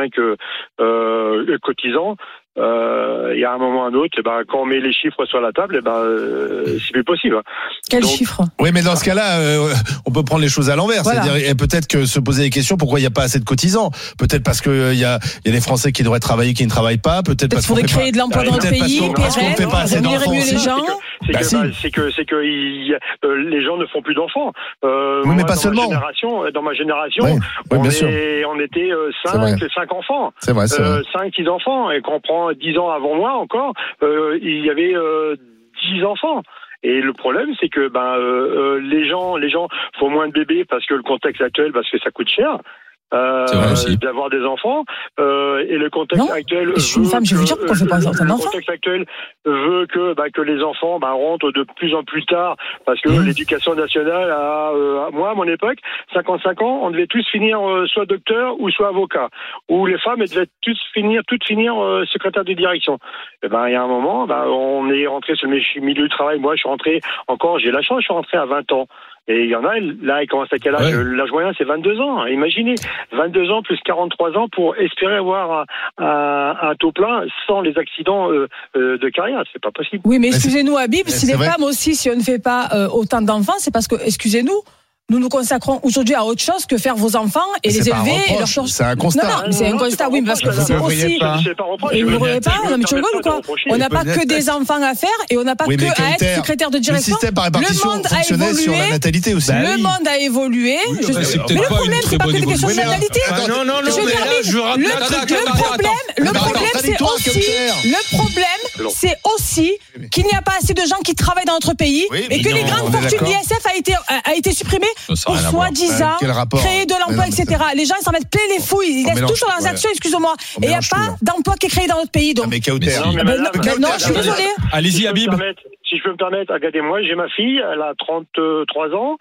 Speaker 12: 1,5 cotisants. Il y a un moment ou un autre, quand on met les chiffres sur la table, c'est plus possible.
Speaker 5: Quels chiffres ?
Speaker 4: Oui, mais dans ce cas-là, on peut prendre les choses à l'envers. Voilà. C'est-à-dire, peut-être que se poser des questions, pourquoi il n'y a pas assez de cotisants ? Peut-être parce que il y a des Français qui devraient travailler, qui ne travaillent pas. Peut-être parce qu'on
Speaker 5: faudrait créer de l'emploi dans notre pays,
Speaker 4: fait pas assez d'enfants.
Speaker 5: Les gens.
Speaker 12: C'est que les gens ne font plus d'enfants.
Speaker 4: Oui, mais pas seulement.
Speaker 12: Dans ma génération, on était 5 enfants.
Speaker 4: C'est vrai.
Speaker 12: 5-6 enfants. Et quand on prend 10 ans avant moi encore, il y avait 10 enfants. Et le problème, c'est que les gens font moins de bébés parce que le contexte actuel, parce que ça coûte cher. D'avoir des enfants et le contexte actuel
Speaker 5: je suis une femme, je veux dire pourquoi on fait pas un enfant.
Speaker 12: Le contexte actuel veut que les enfants rentrent de plus en plus tard parce que l'éducation nationale moi à mon époque 55 ans on devait tous finir soit docteur ou soit avocat, ou les femmes elles devaient toutes finir secrétaire de direction. Et il y a un moment on est rentré sur le milieu du travail. Moi je suis rentré j'ai la chance, je suis rentré à 20 ans. Et il y en a, là, ils commencent à quel âge ? L'âge moyen, c'est 22 ans. Imaginez, 22 ans plus 43 ans pour espérer avoir un taux plein sans les accidents de carrière. C'est pas possible.
Speaker 5: Oui, mais excusez-nous, Habib, si les femmes aussi, si on ne fait pas autant d'enfants, c'est parce que, excusez-nous, nous nous consacrons aujourd'hui à autre chose que faire vos enfants et les élever.
Speaker 4: C'est un constat.
Speaker 5: Non, c'est un constat, oui, parce que c'est aussi. Et vous ne voulez pas, non, mais tu rigoles ou quoi ? On n'a pas que des enfants à faire et on n'a pas que à être secrétaire de direction.
Speaker 4: Le système par répartition fonctionnait sur la natalité aussi.
Speaker 5: Le monde a évolué. Mais le problème, c'est pas que des questions de natalité.
Speaker 6: Non,
Speaker 5: le problème, c'est aussi qu'il n'y a pas assez de gens qui travaillent dans notre pays et que les grandes fortunes d'ISF a été supprimée pour soi-disant créer de l'emploi, etc. Les gens ils s'en mettent plein les fouilles, ils laissent tout sur leurs actions, excusez-moi. Et il n'y a pas d'emploi qui est créé dans notre pays. Donc.
Speaker 4: Non,
Speaker 5: je suis désolé.
Speaker 3: Allez-y, Habib.
Speaker 12: Si je peux me permettre, regardez-moi, j'ai ma fille, elle a 33 ans.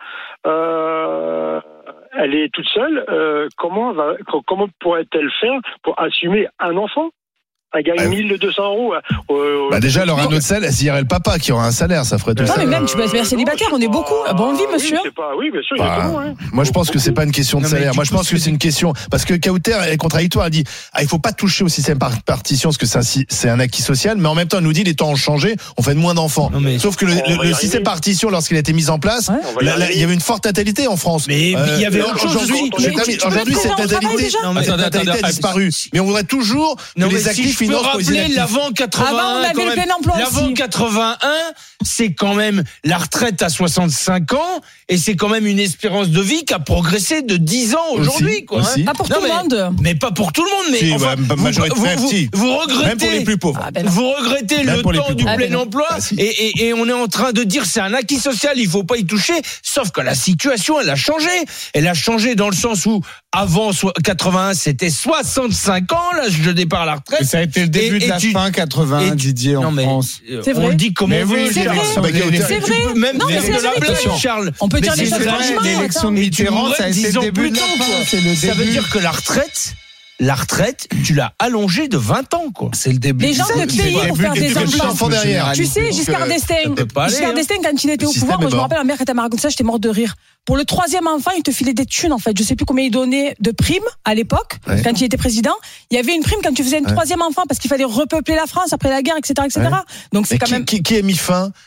Speaker 12: Elle est toute seule. Comment pourrait-elle faire pour assumer un enfant ? Elle gagne 1200 euros.
Speaker 4: Déjà, elle aura un autre salaire. S'il y aurait le papa qui aura un salaire, ça ferait tout ça.
Speaker 5: Non, mais même, tu peux être célibataire, on est beaucoup. Bonne vie, monsieur.
Speaker 12: Oui, bien sûr, exactement.
Speaker 4: Moi, je pense que c'est pas une question de salaire. Moi, je pense que c'est une question. Parce que Kauter est contradictoire. Elle dit, il faut pas toucher au système par partition, parce que c'est un acquis social. Mais en même temps, elle nous dit, les temps ont changé, on fait de moins d'enfants. Sauf que le système par partition, lorsqu'il a été mis en place, il y avait une forte natalité en France.
Speaker 6: Mais il y avait
Speaker 4: aujourd'hui, cette natalité a disparu. Mais on voudrait toujours que les actifs finances pour les
Speaker 6: rappeler
Speaker 4: inactifs.
Speaker 6: l'avant 81.
Speaker 5: Avant, on avait
Speaker 6: quand
Speaker 5: le
Speaker 6: même.
Speaker 5: plein emploi
Speaker 6: L'avant
Speaker 5: aussi.
Speaker 6: 81, c'est quand même la retraite à 65 ans et c'est quand même une espérance de vie qui a progressé de 10 ans aujourd'hui, quoi.
Speaker 4: aussi.
Speaker 5: Pas pour
Speaker 6: Non,
Speaker 5: tout le monde.
Speaker 6: Mais pas pour tout le monde, mais
Speaker 4: Si,
Speaker 6: enfin,
Speaker 4: ouais, majorité, si.
Speaker 6: vous regrettez.
Speaker 4: Même pour les plus pauvres.
Speaker 5: Ah, ben non.
Speaker 6: Vous regrettez
Speaker 4: Même
Speaker 6: le
Speaker 4: pour les
Speaker 6: temps
Speaker 4: plus
Speaker 6: du
Speaker 4: pauvres.
Speaker 6: plein
Speaker 5: Ah ben non.
Speaker 6: emploi
Speaker 4: Ah, si.
Speaker 6: et on est en train de dire c'est un acquis social, il faut pas y toucher. Sauf que la situation, elle a changé. Elle a changé dans le sens où avant 81, c'était 65 ans l'âge de départ à la retraite.
Speaker 8: Et ça a été le début de la fin 80, Didier, en France.
Speaker 5: C'est
Speaker 6: on
Speaker 5: vrai.
Speaker 6: le dit comme
Speaker 8: Mais
Speaker 6: on veut.
Speaker 8: oui,
Speaker 5: C'est
Speaker 6: Charles.
Speaker 5: vrai. C'est vrai.
Speaker 6: Tu peux même
Speaker 5: Non, mais
Speaker 6: faire
Speaker 5: c'est
Speaker 6: de la
Speaker 5: vrai.
Speaker 6: blague, Charles.
Speaker 5: On peut dire
Speaker 6: Mais
Speaker 5: les
Speaker 6: c'est
Speaker 5: choses
Speaker 6: vrai,
Speaker 5: franchement.
Speaker 8: L'élection de
Speaker 6: Mais tu
Speaker 8: Mitterrand,
Speaker 6: mourrais
Speaker 8: ça a été
Speaker 6: 10
Speaker 8: le
Speaker 6: ans
Speaker 8: début
Speaker 6: plus
Speaker 8: de la
Speaker 6: tôt,
Speaker 8: fin.
Speaker 6: quoi.
Speaker 8: C'est le
Speaker 6: Ça veut
Speaker 8: début.
Speaker 6: dire que la retraite, tu l'as allongée de 20 ans, quoi.
Speaker 8: C'est le début.
Speaker 5: Les gens
Speaker 8: C'est
Speaker 5: de
Speaker 8: le
Speaker 5: payer
Speaker 8: début
Speaker 5: pour faire
Speaker 8: du
Speaker 5: des
Speaker 8: début
Speaker 5: enfants.
Speaker 8: d'enfants derrière.
Speaker 5: Tu sais, Giscard d'Estaing,
Speaker 6: peut pas aller,
Speaker 5: Giscard
Speaker 6: hein.
Speaker 5: d'Estaing, quand il était
Speaker 4: Le
Speaker 5: au
Speaker 4: système
Speaker 5: pouvoir, moi
Speaker 4: est
Speaker 5: je me
Speaker 4: mort.
Speaker 5: rappelle, ma mère, quand elle m'a raconté ça, j'étais morte de rire. Pour le 3e enfant, il te filait des thunes, en fait. Je sais plus combien il donnait de primes à l'époque,
Speaker 4: Ouais.
Speaker 5: quand il était président. Il y avait une prime quand tu faisais une
Speaker 4: Ouais.
Speaker 5: 3e enfant, parce qu'il fallait repeupler la France après la guerre, etc., etc.
Speaker 4: Ouais.
Speaker 5: Donc c'est
Speaker 4: Mais
Speaker 5: quand même.
Speaker 4: qui a mis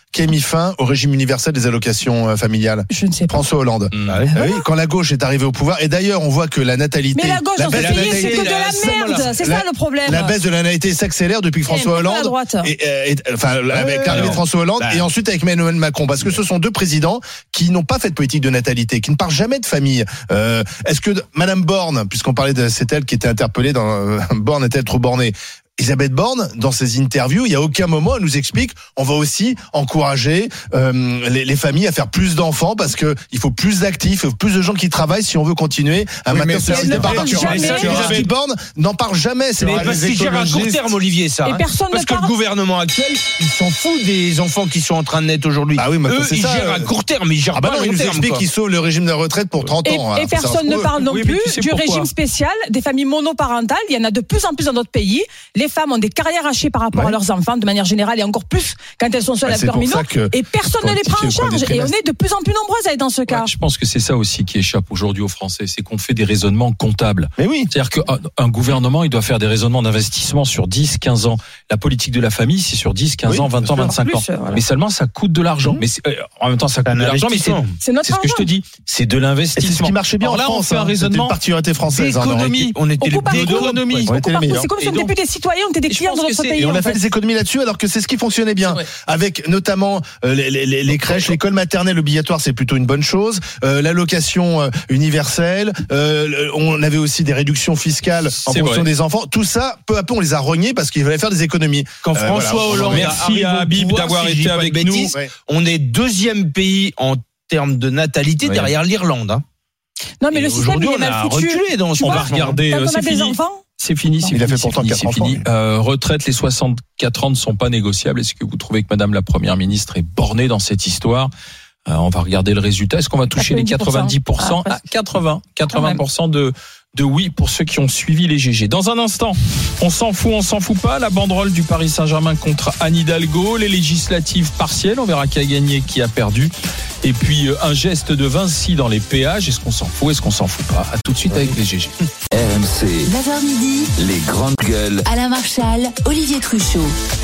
Speaker 4: fin au régime universel des allocations familiales?
Speaker 5: Je ne sais pas.
Speaker 4: François Hollande.
Speaker 6: Ah ouais.
Speaker 4: Ah oui, quand la gauche est arrivée au pouvoir, et d'ailleurs on voit que la natalité,
Speaker 5: Mais la gauche, dans ce
Speaker 4: baisse-
Speaker 5: pays, c'est que de
Speaker 6: la-
Speaker 5: la merde. C'est ça le problème.
Speaker 4: la baisse de la natalité s'accélère depuis que François
Speaker 5: Et même à
Speaker 4: Hollande,
Speaker 5: droite.
Speaker 4: enfin avec l'arrivée de François Hollande,
Speaker 6: Bah.
Speaker 4: et ensuite avec Emmanuel Macron, parce que ce sont deux présidents qui n'ont pas fait de politique de natalité, qui ne parlent jamais de famille. Est-ce que Madame Borne, puisqu'on parlait de, c'est elle qui était interpellée dans Borne est-elle trop bornée? Elisabeth Borne, dans ses interviews, il y a aucun moment elle nous explique on va aussi encourager les familles à faire plus d'enfants parce que il faut plus d'actifs, il faut plus de gens qui travaillent si on veut continuer à
Speaker 8: Oui,
Speaker 4: maintenir
Speaker 8: mais
Speaker 4: ce
Speaker 8: ça,
Speaker 4: système
Speaker 5: elle ne
Speaker 4: par
Speaker 5: parle
Speaker 4: partout.
Speaker 5: jamais.
Speaker 4: Elisabeth Borne n'en parle jamais. C'est
Speaker 6: Mais
Speaker 4: vrai,
Speaker 6: parce
Speaker 4: les
Speaker 6: qu'ils gèrent à court
Speaker 4: écologistes.
Speaker 6: terme, Olivier, ça.
Speaker 5: Et personne
Speaker 6: parce
Speaker 5: ne
Speaker 6: que le
Speaker 5: parle.
Speaker 6: gouvernement actuel, il s'en fout des enfants qui sont en train de naître aujourd'hui.
Speaker 4: Ah oui, mais
Speaker 6: eux,
Speaker 4: c'est
Speaker 6: ils
Speaker 4: ça,
Speaker 6: gèrent à court terme, ils gèrent
Speaker 4: Ah bah
Speaker 6: pas
Speaker 4: non,
Speaker 6: à
Speaker 4: il
Speaker 6: long
Speaker 4: nous
Speaker 6: terme.
Speaker 4: explique
Speaker 6: quoi.
Speaker 4: qu'il sauve le régime de retraite pour 30 ans.
Speaker 5: Et
Speaker 4: Alors, ça,
Speaker 5: personne
Speaker 4: c'est
Speaker 5: ne parle non
Speaker 3: Oui, mais
Speaker 5: plus
Speaker 3: tu sais
Speaker 5: du
Speaker 3: pourquoi
Speaker 5: régime spécial des familles monoparentales. Il y en a de plus en plus dans notre pays. Les femmes ont des carrières hachées par rapport
Speaker 4: Ouais.
Speaker 5: à leurs enfants, de manière générale, et encore plus quand elles sont seules
Speaker 4: Bah,
Speaker 5: à
Speaker 4: c'est pour
Speaker 5: terminaux.
Speaker 4: ça que
Speaker 5: Et personne ne les prend en
Speaker 4: rectifier le
Speaker 5: charge.
Speaker 4: premier
Speaker 5: Et on
Speaker 4: trimestre.
Speaker 5: est de plus en plus nombreuses à être dans ce cas.
Speaker 3: Ouais, je pense que c'est ça aussi qui échappe aujourd'hui aux Français, c'est qu'on fait des raisonnements comptables.
Speaker 4: Mais oui.
Speaker 3: C'est-à-dire qu'un gouvernement, il doit faire des raisonnements d'investissement sur 10, 15 ans. La politique de la famille, c'est sur 10, 15
Speaker 4: Oui,
Speaker 3: ans, 20 ans,
Speaker 4: bien
Speaker 3: 25
Speaker 5: sûr.
Speaker 3: ans.
Speaker 5: Plus, voilà.
Speaker 3: Mais seulement, ça coûte de l'argent. Mais en même temps, ça coûte de l'argent, mais
Speaker 5: C'est notre
Speaker 3: c'est ce que je te
Speaker 5: argent.
Speaker 3: dis. C'est de
Speaker 4: Et c'est
Speaker 3: l'investissement.
Speaker 4: ce qui marchait bien
Speaker 3: Alors
Speaker 4: en
Speaker 3: là,
Speaker 4: France.
Speaker 3: on fait un
Speaker 4: C'était
Speaker 3: raisonnement
Speaker 4: une particularité française. hein,
Speaker 3: d'économie.
Speaker 6: On était
Speaker 5: Au coup par coup,
Speaker 3: d'économie.
Speaker 4: on
Speaker 5: Au
Speaker 4: était
Speaker 5: coup
Speaker 4: les
Speaker 5: par coup,
Speaker 4: meilleurs.
Speaker 5: c'est comme si on
Speaker 3: Et
Speaker 5: n'était
Speaker 3: donc-
Speaker 5: plus des citoyens, on était des
Speaker 3: je
Speaker 5: clients
Speaker 3: pense
Speaker 5: de
Speaker 3: que
Speaker 5: notre
Speaker 3: c'est-
Speaker 5: pays.
Speaker 4: Et on
Speaker 5: en
Speaker 4: a fait
Speaker 5: fait.
Speaker 4: des économies là-dessus, alors que c'est ce qui fonctionnait bien.
Speaker 3: C'est vrai.
Speaker 4: Avec notamment les crèches, l'école maternelle obligatoire, c'est plutôt une bonne chose. L'allocation universelle. On avait aussi des réductions fiscales en
Speaker 3: C'est
Speaker 4: fonction
Speaker 3: vrai.
Speaker 4: des enfants. Tout ça, peu à peu, on les a rognés parce qu'il fallait faire des économies.
Speaker 6: Quand François
Speaker 4: voilà.
Speaker 6: Hollande
Speaker 3: Merci
Speaker 6: arrive
Speaker 3: à
Speaker 6: au
Speaker 3: Habib
Speaker 6: pouvoir,
Speaker 3: d'avoir
Speaker 6: si je dis
Speaker 3: été
Speaker 6: pas de
Speaker 3: avec
Speaker 6: bêtises,
Speaker 4: Ouais.
Speaker 6: on est deuxième pays en termes de natalité
Speaker 3: Oui.
Speaker 6: derrière l'Irlande. Hein.
Speaker 5: Non, mais
Speaker 6: Et
Speaker 5: le système,
Speaker 6: aujourd'hui,
Speaker 5: il est
Speaker 6: on a
Speaker 5: mal foutu.
Speaker 6: reculé dans
Speaker 5: Tu
Speaker 6: son
Speaker 5: vois,
Speaker 3: On va
Speaker 6: parcours.
Speaker 3: regarder.
Speaker 5: Quand on a
Speaker 3: C'est
Speaker 5: des
Speaker 3: fini.
Speaker 5: enfants,
Speaker 3: C'est fini, c'est
Speaker 4: Il a
Speaker 3: fini,
Speaker 4: fait pourtant
Speaker 3: c'est
Speaker 4: 4
Speaker 3: fini.
Speaker 4: enfants.
Speaker 3: Retraite, les 64 ans ne sont pas négociables. Est-ce que vous trouvez que Madame la Première ministre est bornée dans cette histoire? On va regarder le résultat. Est-ce qu'on va toucher les 90%?
Speaker 5: Ah,
Speaker 3: 80% de oui pour ceux qui ont suivi les GG. Dans un instant, on s'en fout pas. La banderole du Paris Saint-Germain contre Anne Hidalgo, les législatives partielles, on verra qui a gagné, qui a perdu. Et puis un geste de Vinci dans les péages. Est-ce qu'on s'en fout? Est-ce qu'on s'en fout pas? À tout de suite avec les GG.
Speaker 1: RMC,
Speaker 2: 9h midi,
Speaker 1: les grandes gueules.
Speaker 2: Alain Marchal, Olivier Truchot.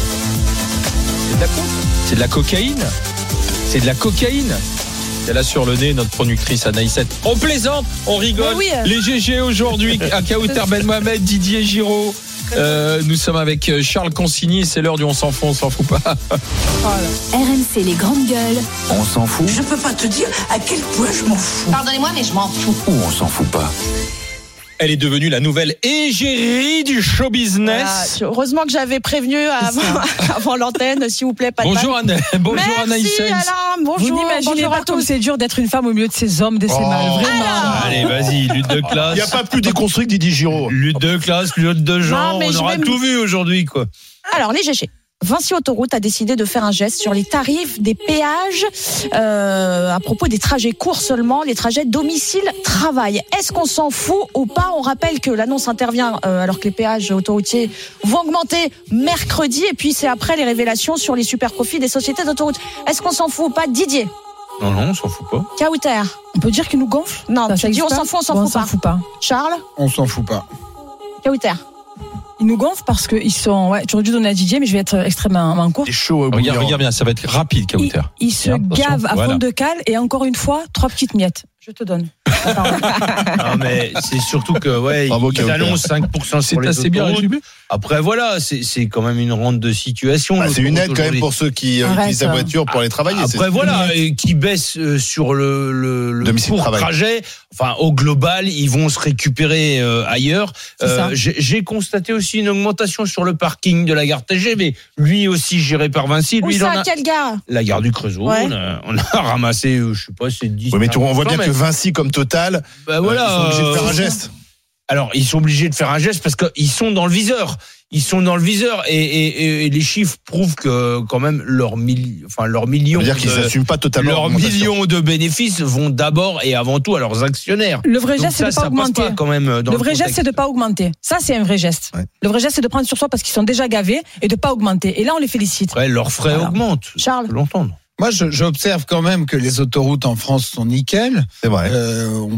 Speaker 3: C'est de la cocaïne. C'est de la cocaïne. Elle a sur le nez notre productrice Anaïsette. On plaisante, on rigole.
Speaker 5: Mais oui.
Speaker 3: Les GG aujourd'hui, à Kauter Ben Mohamed, Didier Giraud. Nous sommes avec Charles Consigny. C'est l'heure du on s'en fout pas.
Speaker 2: RMC les grandes gueules.
Speaker 1: On s'en fout
Speaker 13: Je peux pas te dire à quel point je m'en fous.
Speaker 14: Pardonnez-moi, mais je m'en fous.
Speaker 1: ou on s'en fout pas?
Speaker 3: Elle est devenue la nouvelle égérie du show business.
Speaker 14: Heureusement que j'avais prévenu avant l'antenne, s'il vous plaît, pas de
Speaker 3: Bonjour
Speaker 14: mal.
Speaker 3: Bonjour
Speaker 14: Merci
Speaker 3: Anaïsette.
Speaker 14: Alain,
Speaker 5: vous
Speaker 14: bonjour.
Speaker 5: n'imaginez
Speaker 14: bonjour
Speaker 5: pas
Speaker 14: à
Speaker 5: comme
Speaker 14: tous.
Speaker 5: c'est dur d'être une femme au milieu de ces hommes, de ces mâles. Vraiment.
Speaker 6: Allez, vas-y, lutte de
Speaker 4: Il
Speaker 6: classe.
Speaker 4: n'y a pas plus déconstruit que Didier Giraud.
Speaker 6: Lutte de classe, lutte de genre,
Speaker 14: Non, mais
Speaker 6: on
Speaker 14: je
Speaker 6: aura
Speaker 14: vais
Speaker 6: tout vu aujourd'hui, quoi.
Speaker 14: Alors, les GG. Vinci Autoroute a décidé de faire un geste sur les tarifs des péages à propos des trajets courts seulement, les trajets domicile-travail. Est-ce qu'on s'en fout ou pas? On rappelle que l'annonce intervient alors que les péages autoroutiers vont augmenter mercredi et puis c'est après les révélations sur les super profits des sociétés d'autoroute. Est-ce qu'on s'en fout ou pas? Didier?
Speaker 6: Non, on s'en fout pas.
Speaker 14: Kauter?
Speaker 5: On peut dire qu'ils nous gonflent?
Speaker 14: Non,
Speaker 5: Ça
Speaker 14: tu dis
Speaker 5: existe
Speaker 14: on
Speaker 5: pas
Speaker 14: s'en fout,
Speaker 5: Bon,
Speaker 14: on s'en fout pas. Charles?
Speaker 8: On s'en fout pas.
Speaker 14: Kauter?
Speaker 5: Ils nous gonflent parce qu'ils sont. Ouais, tu aurais dû donner à Didier, mais je vais être extrêmement court.
Speaker 4: C'est chaud.
Speaker 3: Regarde bien, ça va être rapide, Kauter.
Speaker 5: Ils se
Speaker 3: Attention,
Speaker 5: gavent à
Speaker 3: voilà.
Speaker 5: fond de cale et encore une fois, 3 petites miettes. Je te donne.
Speaker 6: Non, mais c'est surtout que, ouais,
Speaker 4: Bravo,
Speaker 6: ils
Speaker 4: Kauter.
Speaker 6: annoncent 5% sur
Speaker 3: C'est
Speaker 6: les
Speaker 3: assez bien
Speaker 6: autoroutes.
Speaker 3: résumé.
Speaker 6: Après, voilà, c'est quand même une rente de situation.
Speaker 4: C'est une aide quand même pour ceux qui utilisent la voiture pour aller travailler.
Speaker 6: Après, voilà, et qui baisse sur le court trajet. Enfin, au global, ils vont se récupérer ailleurs. J'ai constaté aussi une augmentation sur le parking de la gare TGV. Lui aussi géré par Vinci. Lui,
Speaker 14: quelle gare ?
Speaker 6: La gare du Creusot. Ouais. On a ramassé, je sais pas, c'est 10.
Speaker 4: Oui, mais on voit bien que Vinci, comme Total,
Speaker 6: ils sont
Speaker 4: obligés de faire un geste.
Speaker 6: Alors, ils sont obligés de faire un geste parce qu'ils sont dans le viseur. Ils sont dans le viseur et les chiffres prouvent que quand même leurs millions,
Speaker 4: c'est-à-dire qu'ils n'assument pas totalement
Speaker 6: leurs millions de bénéfices vont d'abord et avant tout à leurs actionnaires.
Speaker 5: Le vrai geste, c'est de pas augmenter.
Speaker 6: Quand même
Speaker 5: le vrai geste, c'est de pas augmenter. Ça, c'est un vrai geste. Ouais. Le vrai geste, c'est de prendre sur soi parce qu'ils sont déjà gavés et de pas augmenter. Et là, on les félicite.
Speaker 6: Ouais, leurs frais augmentent.
Speaker 14: Charles,
Speaker 6: l'entendre.
Speaker 8: Moi, j'observe quand même que les autoroutes en France sont nickel.
Speaker 4: C'est vrai.
Speaker 8: On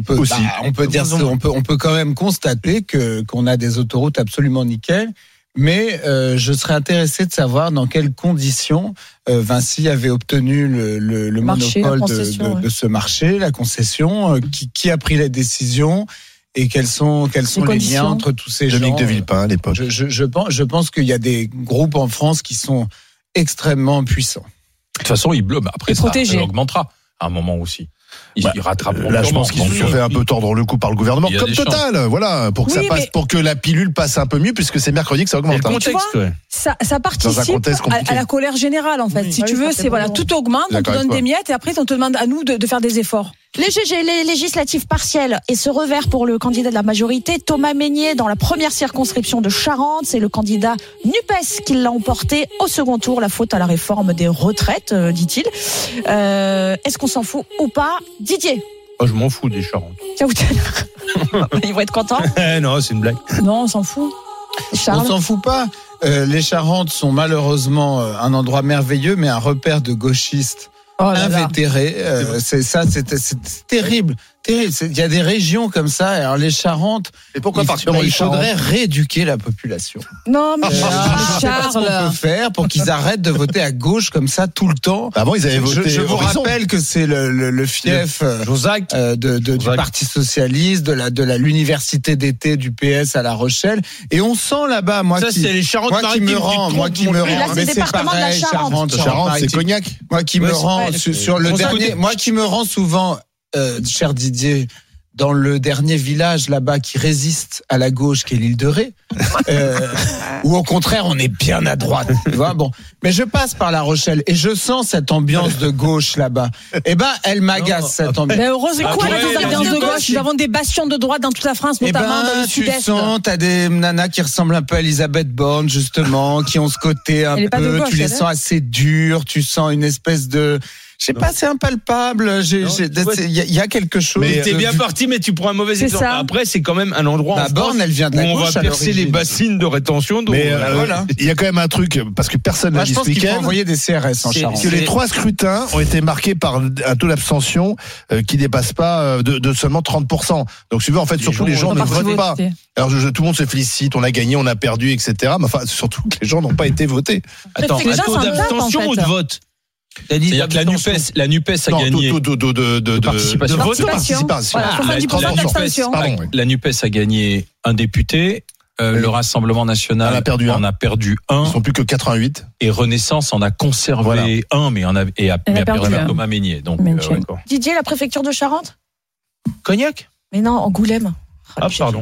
Speaker 8: peut quand même constater qu'on a des autoroutes absolument nickel. Mais je serais intéressé de savoir dans quelles conditions Vinci avait obtenu le monopole de ce marché, la concession, qui a pris la décision et quels sont les liens entre tous ces gens.
Speaker 4: Dominique de Villepin à l'époque.
Speaker 8: Je pense qu'il y a des groupes en France qui sont extrêmement puissants.
Speaker 3: De toute façon, après ça augmentera à un moment aussi. Ils rattraperont.
Speaker 4: Là, je pense qu'ils se sont fait un peu tordre le cou par le gouvernement, comme Total, voilà, pour que ça passe, pour que la pilule passe un peu mieux, puisque c'est mercredi que ça augmente.
Speaker 5: Tu vois, ça participe à la colère générale, en fait. Oui. Si tu veux, c'est voilà, tout augmente, on te donne des miettes, et après, on te demande à nous de faire des efforts.
Speaker 14: Les GG, les législatives partielles et ce revers pour le candidat de la majorité, Thomas Mesnier, dans la première circonscription de Charente, c'est le candidat NUPES qui l'a emporté au second tour, la faute à la réforme des retraites, dit-il. Est-ce qu'on s'en fout ou pas, Didier?
Speaker 6: Je m'en fous des Charentes.
Speaker 14: Ils vont être contents.
Speaker 6: Non, c'est une blague.
Speaker 5: Non, on s'en fout.
Speaker 8: Charles. On s'en fout pas. Les Charentes sont malheureusement un endroit merveilleux, mais un repère de gauchistes invétérés. C'est terrible. Il y a des régions comme ça. Alors les Charentes,
Speaker 4: et pourquoi
Speaker 8: il faudrait rééduquer la population.
Speaker 14: Non, mais
Speaker 8: Charles, qu'on peut faire pour qu'ils arrêtent de voter à gauche comme ça tout le temps.
Speaker 4: Avant, ils avaient voté.
Speaker 8: Je vous rappelle que c'est le fief du Parti socialiste, de l'université d'été du PS à La Rochelle, et on sent là-bas, moi qui me rend,
Speaker 14: mais c'est pareil,
Speaker 8: Charente,
Speaker 4: c'est Cognac.
Speaker 8: Moi qui me rend sur le dernier, moi qui me rend souvent. Cher Didier, dans le dernier village là-bas qui résiste à la gauche, qui est l'île de Ré, où au contraire on est bien à droite. Tu vois, bon, mais je passe par La Rochelle et je sens cette ambiance de gauche là-bas. Eh ben, elle m'agace cette ambiance.
Speaker 5: Mais heureusement quoi cette ambiance de gauche. Nous avons des bastions de droite dans toute la France, notamment dans le sud-est.
Speaker 8: Tu sens, t'as des nanas qui ressemblent un peu à Elisabeth Borne justement, qui ont ce côté un peu. Tu les sens assez durs. Tu sens une espèce de. Je sais pas, c'est impalpable. Il y a quelque chose.
Speaker 6: Mais t'es bien parti, mais tu prends un mauvais exemple. Après, c'est quand même un endroit
Speaker 8: en France elle vient de la
Speaker 6: où on va percer les bassines de rétention. Donc
Speaker 4: mais voilà. Il y a quand même un truc, parce que personne n'a dit ce week-end.
Speaker 8: Je pense qu'il faut envoyer des CRS en Charente.
Speaker 4: Que les 3 scrutins ont été marqués par un taux d'abstention qui dépasse pas de seulement 30%. Donc, tu veux, en fait, surtout les gens ne votent pas. Alors, tout le monde se félicite, on a gagné, on a perdu, etc. Mais enfin, surtout que les gens n'ont pas été votés.
Speaker 6: Attends, un taux d'abstention ou de vote?
Speaker 3: C'est-à-dire que la NUPES a gagné.
Speaker 4: De participation.
Speaker 3: La NUPES a gagné un député. Le Rassemblement National en a perdu un.
Speaker 4: Ils sont plus que 88.
Speaker 3: Et Renaissance en a conservé un, mais a perdu Thomas Mesnier. Donc,
Speaker 14: Didier, la préfecture de Charente?
Speaker 6: Cognac?
Speaker 14: Mais non, Angoulême.
Speaker 6: Ah, pardon.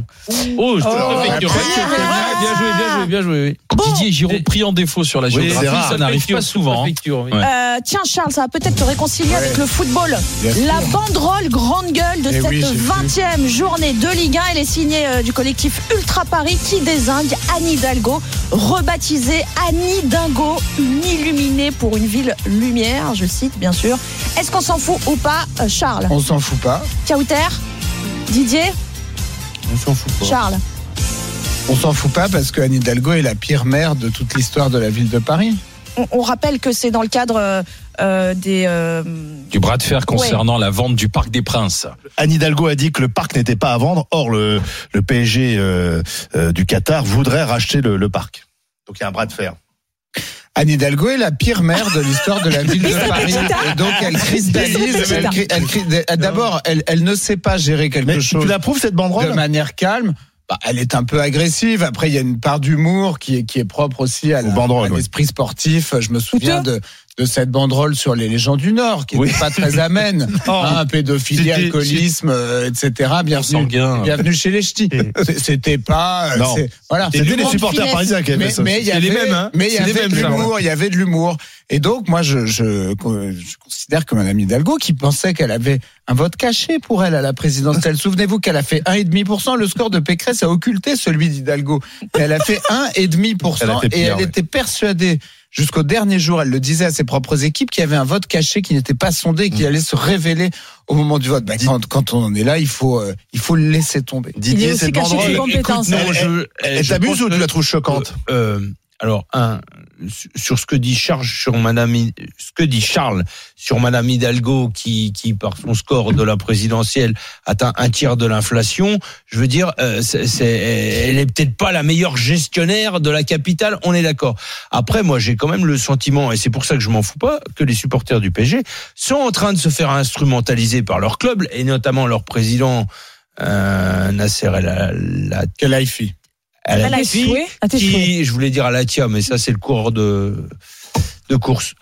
Speaker 6: Bien joué.
Speaker 3: Didier Giraud pris en défaut sur la géographie, ça n'arrive pas souvent.
Speaker 14: Tiens, Charles, ça va peut-être te réconcilier avec le football. La banderole grande gueule de cette 20e journée de Ligue 1, elle est signée du collectif Ultra Paris qui désigne Anne Hidalgo, rebaptisée Annie Dingo, une illuminée pour une ville lumière, je cite bien sûr. Est-ce qu'on s'en fout ou pas, Charles?
Speaker 8: On s'en fout pas.
Speaker 14: Kauter? Didier?
Speaker 6: On s'en fout pas.
Speaker 14: Charles?
Speaker 8: On s'en fout pas parce que Anne Hidalgo est la pire maire de toute l'histoire de la ville de Paris.
Speaker 14: On rappelle que c'est dans le cadre
Speaker 3: du bras de fer concernant la vente du Parc des Princes.
Speaker 4: Anne Hidalgo a dit que le parc n'était pas à vendre. Or, le PSG du Qatar voudrait racheter le parc. Donc, il y a un bras de fer.
Speaker 8: Anne Hidalgo est la pire maire de l'histoire de la ville de Paris. Et donc, elle cristallise. D'abord, elle ne sait pas gérer quelque chose.
Speaker 4: Tu l'approuves, cette banderole?
Speaker 8: De manière calme. Elle est un peu agressive. Après, il y a une part d'humour qui est propre aussi à l'esprit sportif. Je me souviens de cette banderole sur les gens du Nord, qui n'était pas très amène. Pédophilie, alcoolisme, etc. Bienvenue chez les ch'tis. C'était pas...
Speaker 4: Voilà. C'était les supporters parisiens qui avaient ça.
Speaker 8: Mais il y avait de l'humour. Et donc, moi, je considère que Mme Hidalgo, qui pensait qu'elle avait un vote caché pour elle à la présidentielle. Souvenez-vous qu'elle a fait 1,5%. Le score de Pécresse a occulté celui d'Hidalgo. Et elle a fait 1,5%. Et elle était persuadée, jusqu'au dernier jour, elle le disait à ses propres équipes, qu'il y avait un vote caché qui n'était pas sondé, qui allait se révéler au moment du vote. Quand on en est là, il faut le laisser tomber.
Speaker 5: Didier, cette banderole,
Speaker 4: elle t'abuse ou tu la trouves choquante?
Speaker 6: Alors, sur ce que dit Charles sur Madame Hidalgo, qui par son score de la présidentielle atteint un tiers de l'inflation, je veux dire, elle est peut-être pas la meilleure gestionnaire de la capitale, on est d'accord. Après, moi, j'ai quand même le sentiment, et c'est pour ça que je m'en fous pas, que les supporters du PSG sont en train de se faire instrumentaliser par leur club, et notamment leur président, Nasser El-Khelaifi. Je voulais dire Alatia, mais ça c'est le coureur de course.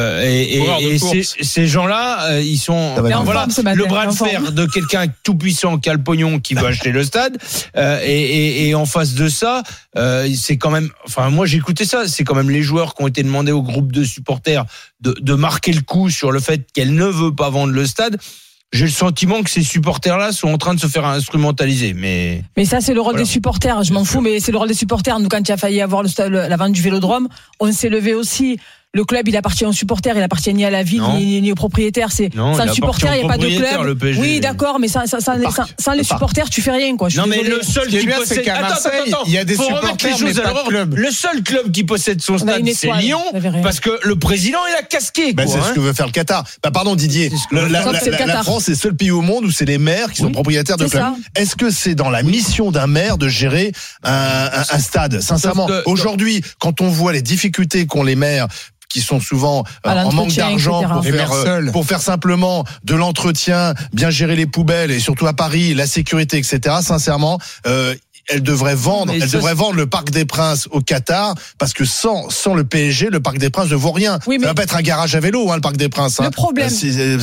Speaker 6: Ces gens-là, ils sont le bras de fer de quelqu'un tout puissant qui a le pognon, qui veut acheter le stade. Et en face de ça, c'est quand même. Enfin, moi j'ai écouté ça. C'est quand même les joueurs qui ont été demandés au groupe de supporters de marquer le coup sur le fait qu'elle ne veut pas vendre le stade. J'ai le sentiment que ces supporters-là sont en train de se faire instrumentaliser. Mais
Speaker 5: ça, c'est le rôle des supporters. Je m'en fous, mais c'est le rôle des supporters. Nous, quand il a failli avoir la vente du Vélodrome, on s'est levé aussi. Le club, il appartient aux supporters, il appartient ni à la ville, ni aux propriétaires. Sans supporters, il n'y a pas de club. Oui, d'accord, mais sans les supporters, tu fais rien, quoi.
Speaker 6: Non, mais le seul qui possède.
Speaker 8: Il y a des supporters, mais pas de club.
Speaker 6: Le seul club qui possède son stade, c'est Lyon, parce que le président, il a casqué.
Speaker 4: C'est ce que veut faire le Qatar. Pardon, Didier. La France est le seul pays au monde où c'est les maires qui sont propriétaires de clubs. Est-ce que c'est dans la mission d'un maire de gérer un stade? Sincèrement, aujourd'hui, quand on voit les difficultés qu'ont les maires, qui sont souvent en manque d'argent pour faire simplement de l'entretien, bien gérer les poubelles et surtout à Paris, la sécurité, etc. Sincèrement, elle devrait vendre le Parc des Princes au Qatar, parce que sans le PSG, le Parc des Princes ne vaut rien. Ça va pas être un garage à vélo, le Parc des Princes.
Speaker 5: Le problème,
Speaker 6: je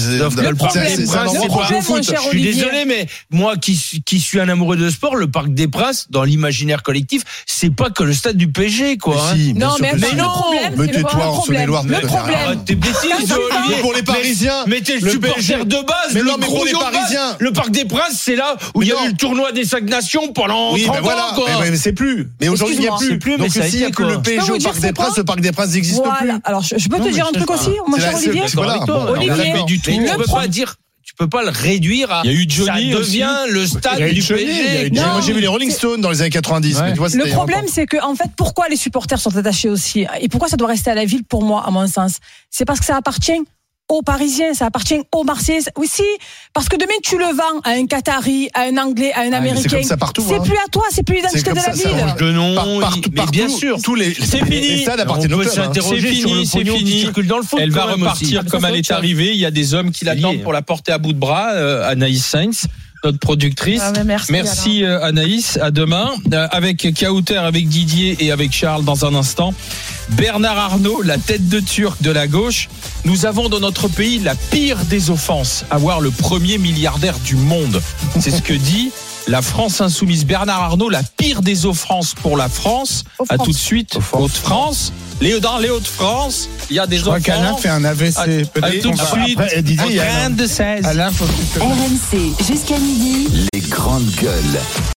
Speaker 6: suis désolé, mais moi qui suis un amoureux de sport, le Parc des Princes, dans l'imaginaire collectif, c'est pas que le stade du PSG, quoi.
Speaker 5: Non, mais
Speaker 4: tais-toi en Saône-et-Loire.
Speaker 5: Le problème,
Speaker 6: t'es bêtise, Olivier.
Speaker 4: Pour les Parisiens,
Speaker 6: mettez le supporter de base,
Speaker 4: mais non, mais pour les Parisiens,
Speaker 6: le Parc des Princes, c'est là où il y a eu le tournoi des 5 nations pendant 30 ans, quoi.
Speaker 4: Mais c'est plus. Mais aujourd'hui, il n'y a plus. Donc s'il n'y a plus le PSG au Parc des Princes, le Parc des Princes n'existe plus.
Speaker 5: Alors, je peux te dire un truc aussi, mon cher Olivier.
Speaker 6: Olivier, tu peux pas le réduire à.
Speaker 3: Il y a eu Johnny,
Speaker 6: ça devient le stade du PSG.
Speaker 4: Moi, j'ai vu les Rolling Stones dans les années 90.
Speaker 5: Ouais. Mais tu vois, le problème, c'est que, en fait, pourquoi les supporters sont attachés aussi, et pourquoi ça doit rester à la ville, pour moi, à mon sens, c'est parce que ça appartient aux Parisiens, ça appartient aux Marseillais aussi, parce que demain tu le vends à un Qatari, à un Anglais, à un Américain.
Speaker 4: C'est comme ça partout.
Speaker 5: C'est plus à toi, c'est plus l'identité de la ville.
Speaker 6: De nom, mais bien sûr,
Speaker 3: c'est fini.
Speaker 4: Ça appartient au club.
Speaker 3: C'est fini, c'est fini. Elle va repartir comme elle est arrivée. Il y a des hommes qui l'attendent pour la porter à bout de bras. Anaïs Sainz, notre productrice. Merci Anaïs. À demain avec Kauter, avec Didier et avec Charles dans un instant. Bernard Arnault, la tête de Turc de la gauche. Nous avons dans notre pays la pire des offenses, avoir le premier milliardaire du monde. C'est ce que dit la France insoumise. Bernard Arnault, la pire des offenses pour la France. À tout de suite. Hauts-de-France. Dans les Hauts-de-France, il y a des enfants.
Speaker 8: Je crois qu'Alain fait un AVC.
Speaker 3: À tout de suite.
Speaker 4: Après, Didier,
Speaker 3: en train de 16.
Speaker 2: RMC jusqu'à midi.
Speaker 1: Les grandes gueules.